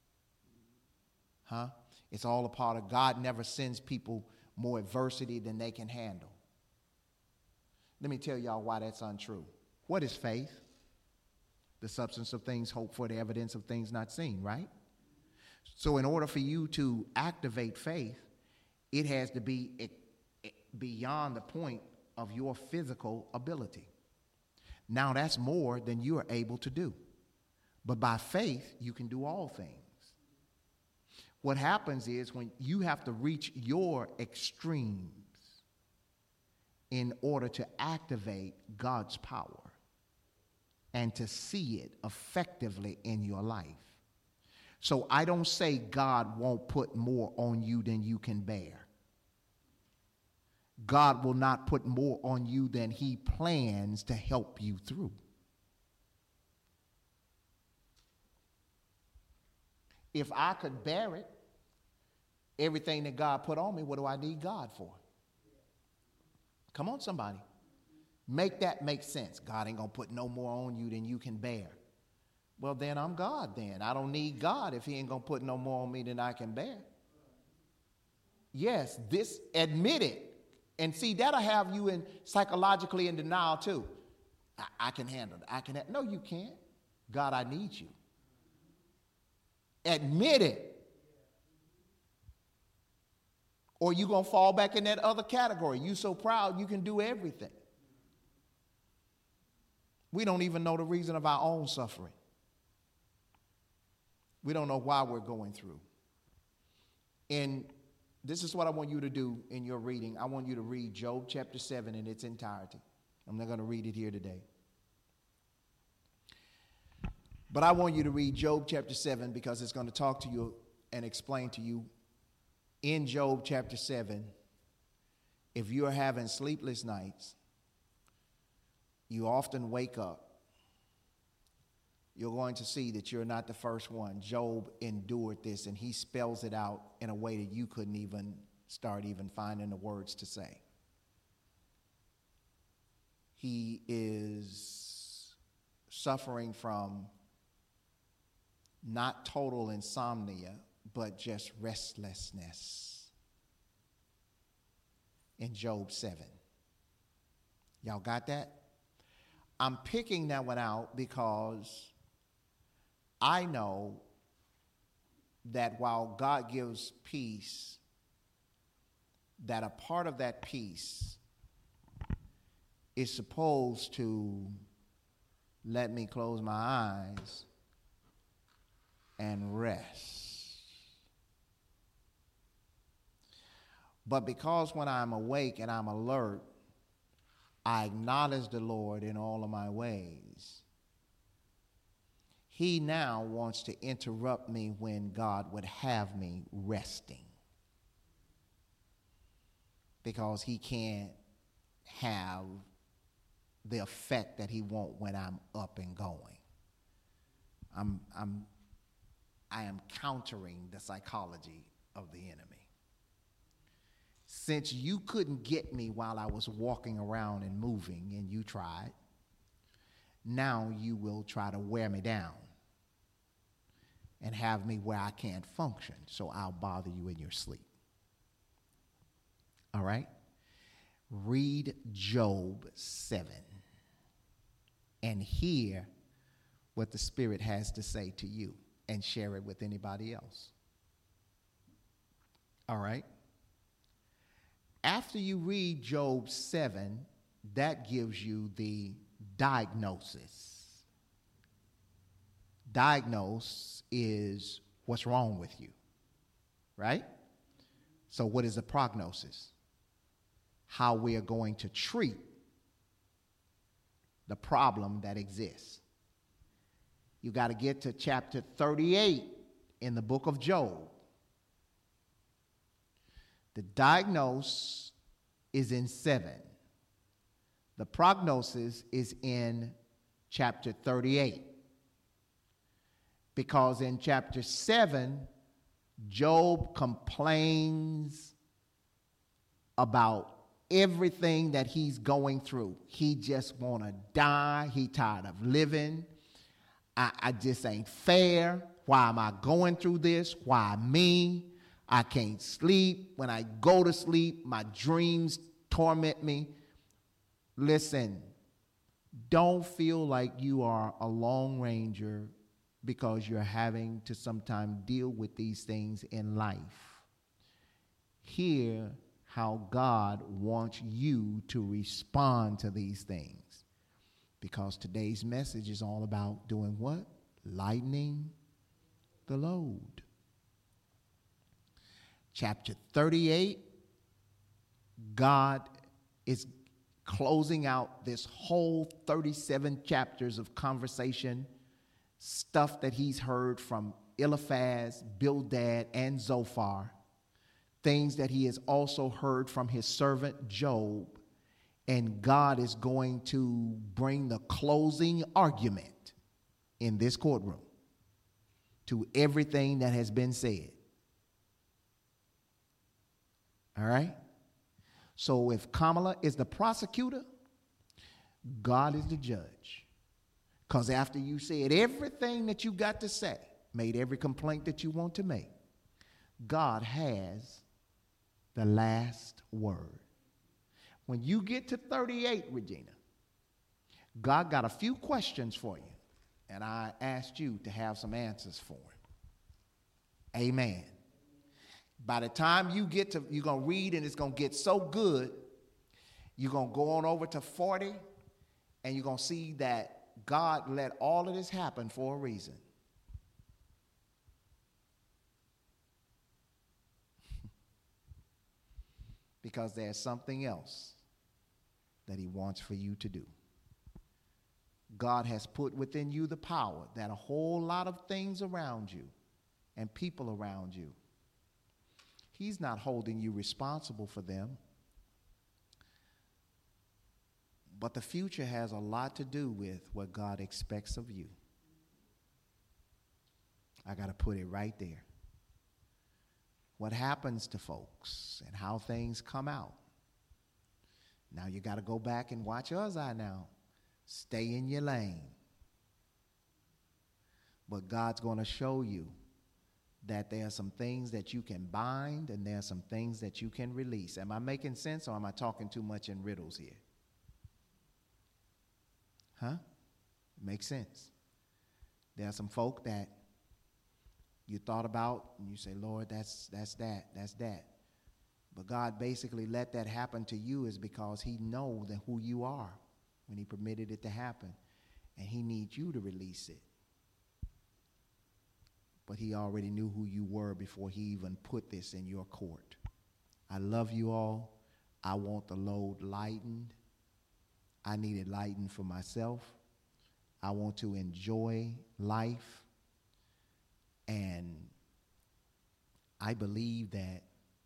Huh? It's all a part of God. Never sends people more adversity than they can handle. Let me tell y'all why that's untrue. What is faith? The substance of things hoped for, the evidence of things not seen, right? So in order for you to activate faith, it has to be beyond the point of your physical ability. Now that's more than you are able to do. But by faith, you can do all things. What happens is when you have to reach your extremes in order to activate God's power and to see it effectively in your life. So I don't say God won't put more on you than you can bear. God will not put more on you than he plans to help you through. If I could bear it, everything that God put on me, what do I need God for? Come on, somebody. Make that make sense. God ain't going to put no more on you than you can bear. Well, then I'm God then. I don't need God if he ain't going to put no more on me than I can bear. Yes, admit it. And see, that'll have you psychologically in denial too. I can handle it. No, you can't. God, I need you. Admit it. Or you're going to fall back in that other category. You so proud you can do everything. We don't even know the reason of our own suffering. We don't know why we're going through. And this is what I want you to do in your reading. I want you to read Job chapter 7 in its entirety. I'm not going to read it here today. But I want you to read Job chapter 7 because it's going to talk to you and explain to you in Job chapter 7, if you're having sleepless nights, you often wake up, you're going to see that you're not the first one. Job endured this, and he spells it out in a way that you couldn't even start even finding the words to say. He is suffering from not total insomnia, but just restlessness in Job 7. Y'all got that? I'm picking that one out because I know that while God gives peace, that a part of that peace is supposed to let me close my eyes and rest. But because when I'm awake and I'm alert, I acknowledge the Lord in all of my ways, He now wants to interrupt me when God would have me resting. Because He can't have the effect that He wants when I'm up and going. I am countering the psychology of the enemy. Since you couldn't get me while I was walking around and moving, and you tried, now you will try to wear me down and have me where I can't function, so I'll bother you in your sleep. All right? Read Job 7 and hear what the Spirit has to say to you and share it with anybody else. All right? After you read Job 7, that gives you the diagnosis. Diagnose is what's wrong with you, right? So what is the prognosis? How we are going to treat the problem that exists. You got to get to chapter 38 in the book of Job. The diagnose is in 7. The prognosis is in chapter 38. Because in chapter 7, Job complains about everything that he's going through. He just want to die. He tired of living. I just ain't fair. Why am I going through this? Why me? I can't sleep. When I go to sleep, my dreams torment me. Listen, don't feel like you are a lone ranger because you're having to sometimes deal with these things in life. Hear how God wants you to respond to these things. Because today's message is all about doing what? Lightening the load. Chapter 38, God is closing out this whole 37 chapters of conversation, stuff that he's heard from Eliphaz, Bildad, and Zophar, things that he has also heard from his servant Job, and God is going to bring the closing argument in this courtroom to everything that has been said. All right? So if Kamala is the prosecutor, God is the judge. Because after you said everything that you got to say, made every complaint that you want to make, God has the last word. When you get to 38, Regina, God got a few questions for you, and I asked you to have some answers for him. Amen. By the time you get to, you're going to read and it's going to get so good, you're going to go on over to 40 and you're going to see that God let all of this happen for a reason. Because there's something else that he wants for you to do. God has put within you the power that a whole lot of things around you and people around you, he's not holding you responsible for them. But the future has a lot to do with what God expects of you. I got to put it right there. What happens to folks and how things come out. Now you got to go back and watch Uzziah now. Stay in your lane. But God's going to show you that there are some things that you can bind and there are some things that you can release. Am I making sense, or am I talking too much in riddles here? Huh? Makes sense. There are some folk that you thought about and you say, Lord, that's that. But God basically let that happen to you is because he knows who you are when he permitted it to happen. And he needs you to release it. But he already knew who you were before he even put this in your court. I love you all. I want the load lightened. I need it lightened for myself. I want to enjoy life. And I believe that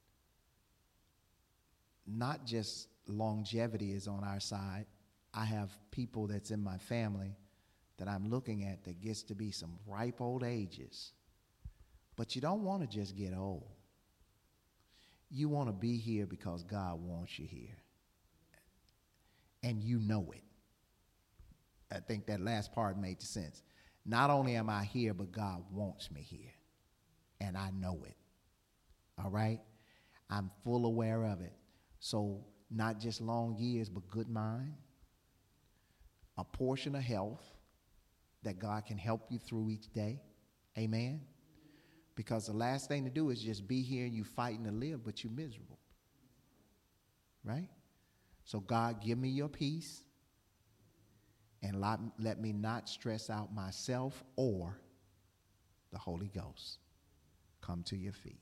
not just longevity is on our side. I have people that's in my family that I'm looking at that gets to be some ripe old ages. But you don't want to just get old. You want to be here because God wants you here. And you know it. I think that last part made sense. Not only am I here, but God wants me here. And I know it. All right? I'm full aware of it. So not just long years, but good mind, a portion of health that God can help you through each day. Amen? Because the last thing to do is just be here and you fighting to live, but you're miserable. Right? So God, give me your peace and let me not stress out myself or the Holy Ghost. Come to your feet.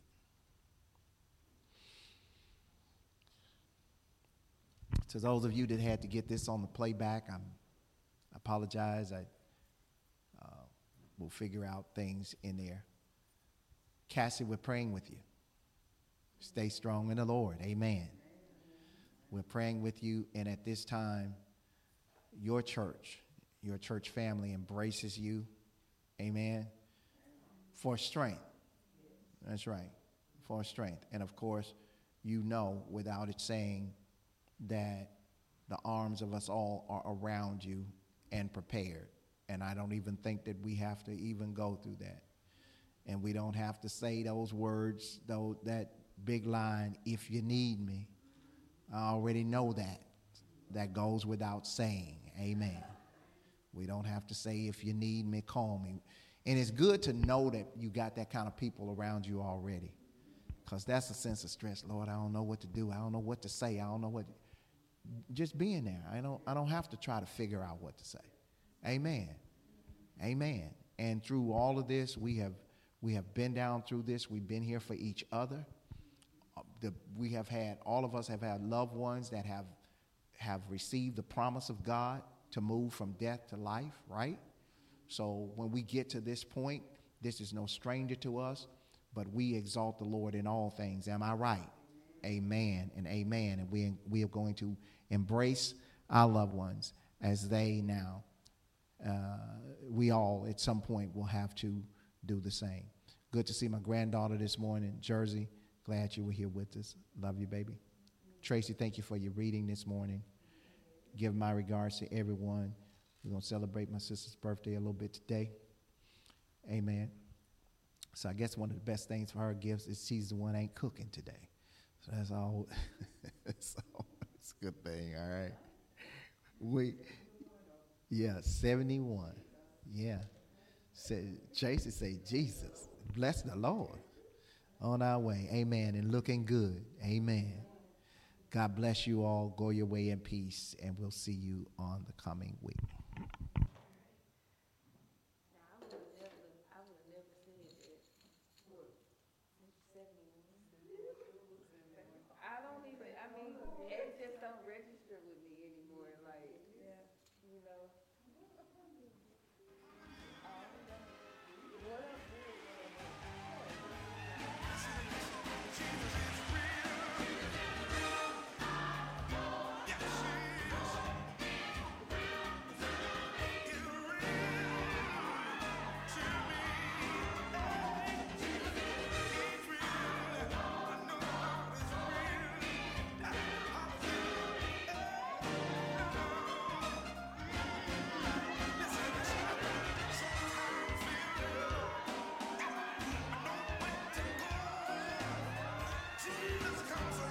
To those of you that had to get this on the playback, I apologize. I will figure out things in there. Cassie, we're praying with you. Stay strong in the Lord. Amen. We're praying with you, and at this time, your church family embraces you. Amen. For strength. That's right. For strength. And of course, you know without it saying that the arms of us all are around you and prepared. And I don't even think that we have to even go through that. And we don't have to say those words, though, that big line, if you need me. I already know that. That goes without saying. Amen. We don't have to say, if you need me, call me. And it's good to know that you got that kind of people around you already. Because that's a sense of stress. Lord, I don't know what to do. I don't know what to say. I don't know what. Just being there. I don't have to try to figure out what to say. Amen. Amen. And through all of this, we have been down through this. We've been here for each other. All of us have had loved ones that have received the promise of God to move from death to life, right? So when we get to this point, this is no stranger to us, but we exalt the Lord in all things. Am I right? Amen and amen. And we are going to embrace our loved ones as they now, we all at some point will have to do the same. Good to see my granddaughter this morning, Jersey. Glad you were here with us. Love you, baby. Tracy, thank you for your reading this morning. Give my regards to everyone. We're going to celebrate my sister's birthday a little bit today. Amen. So I guess one of the best things for her gifts is she's the one ain't cooking today. So that's all. It's a good thing, all right? 71. Yeah. Tracy say, Jesus, bless the Lord. On our way. Amen. And looking good. Amen. God bless you all. Go your way in peace, and we'll see you on the coming week. It just don't register with me anymore. Like, you know. comes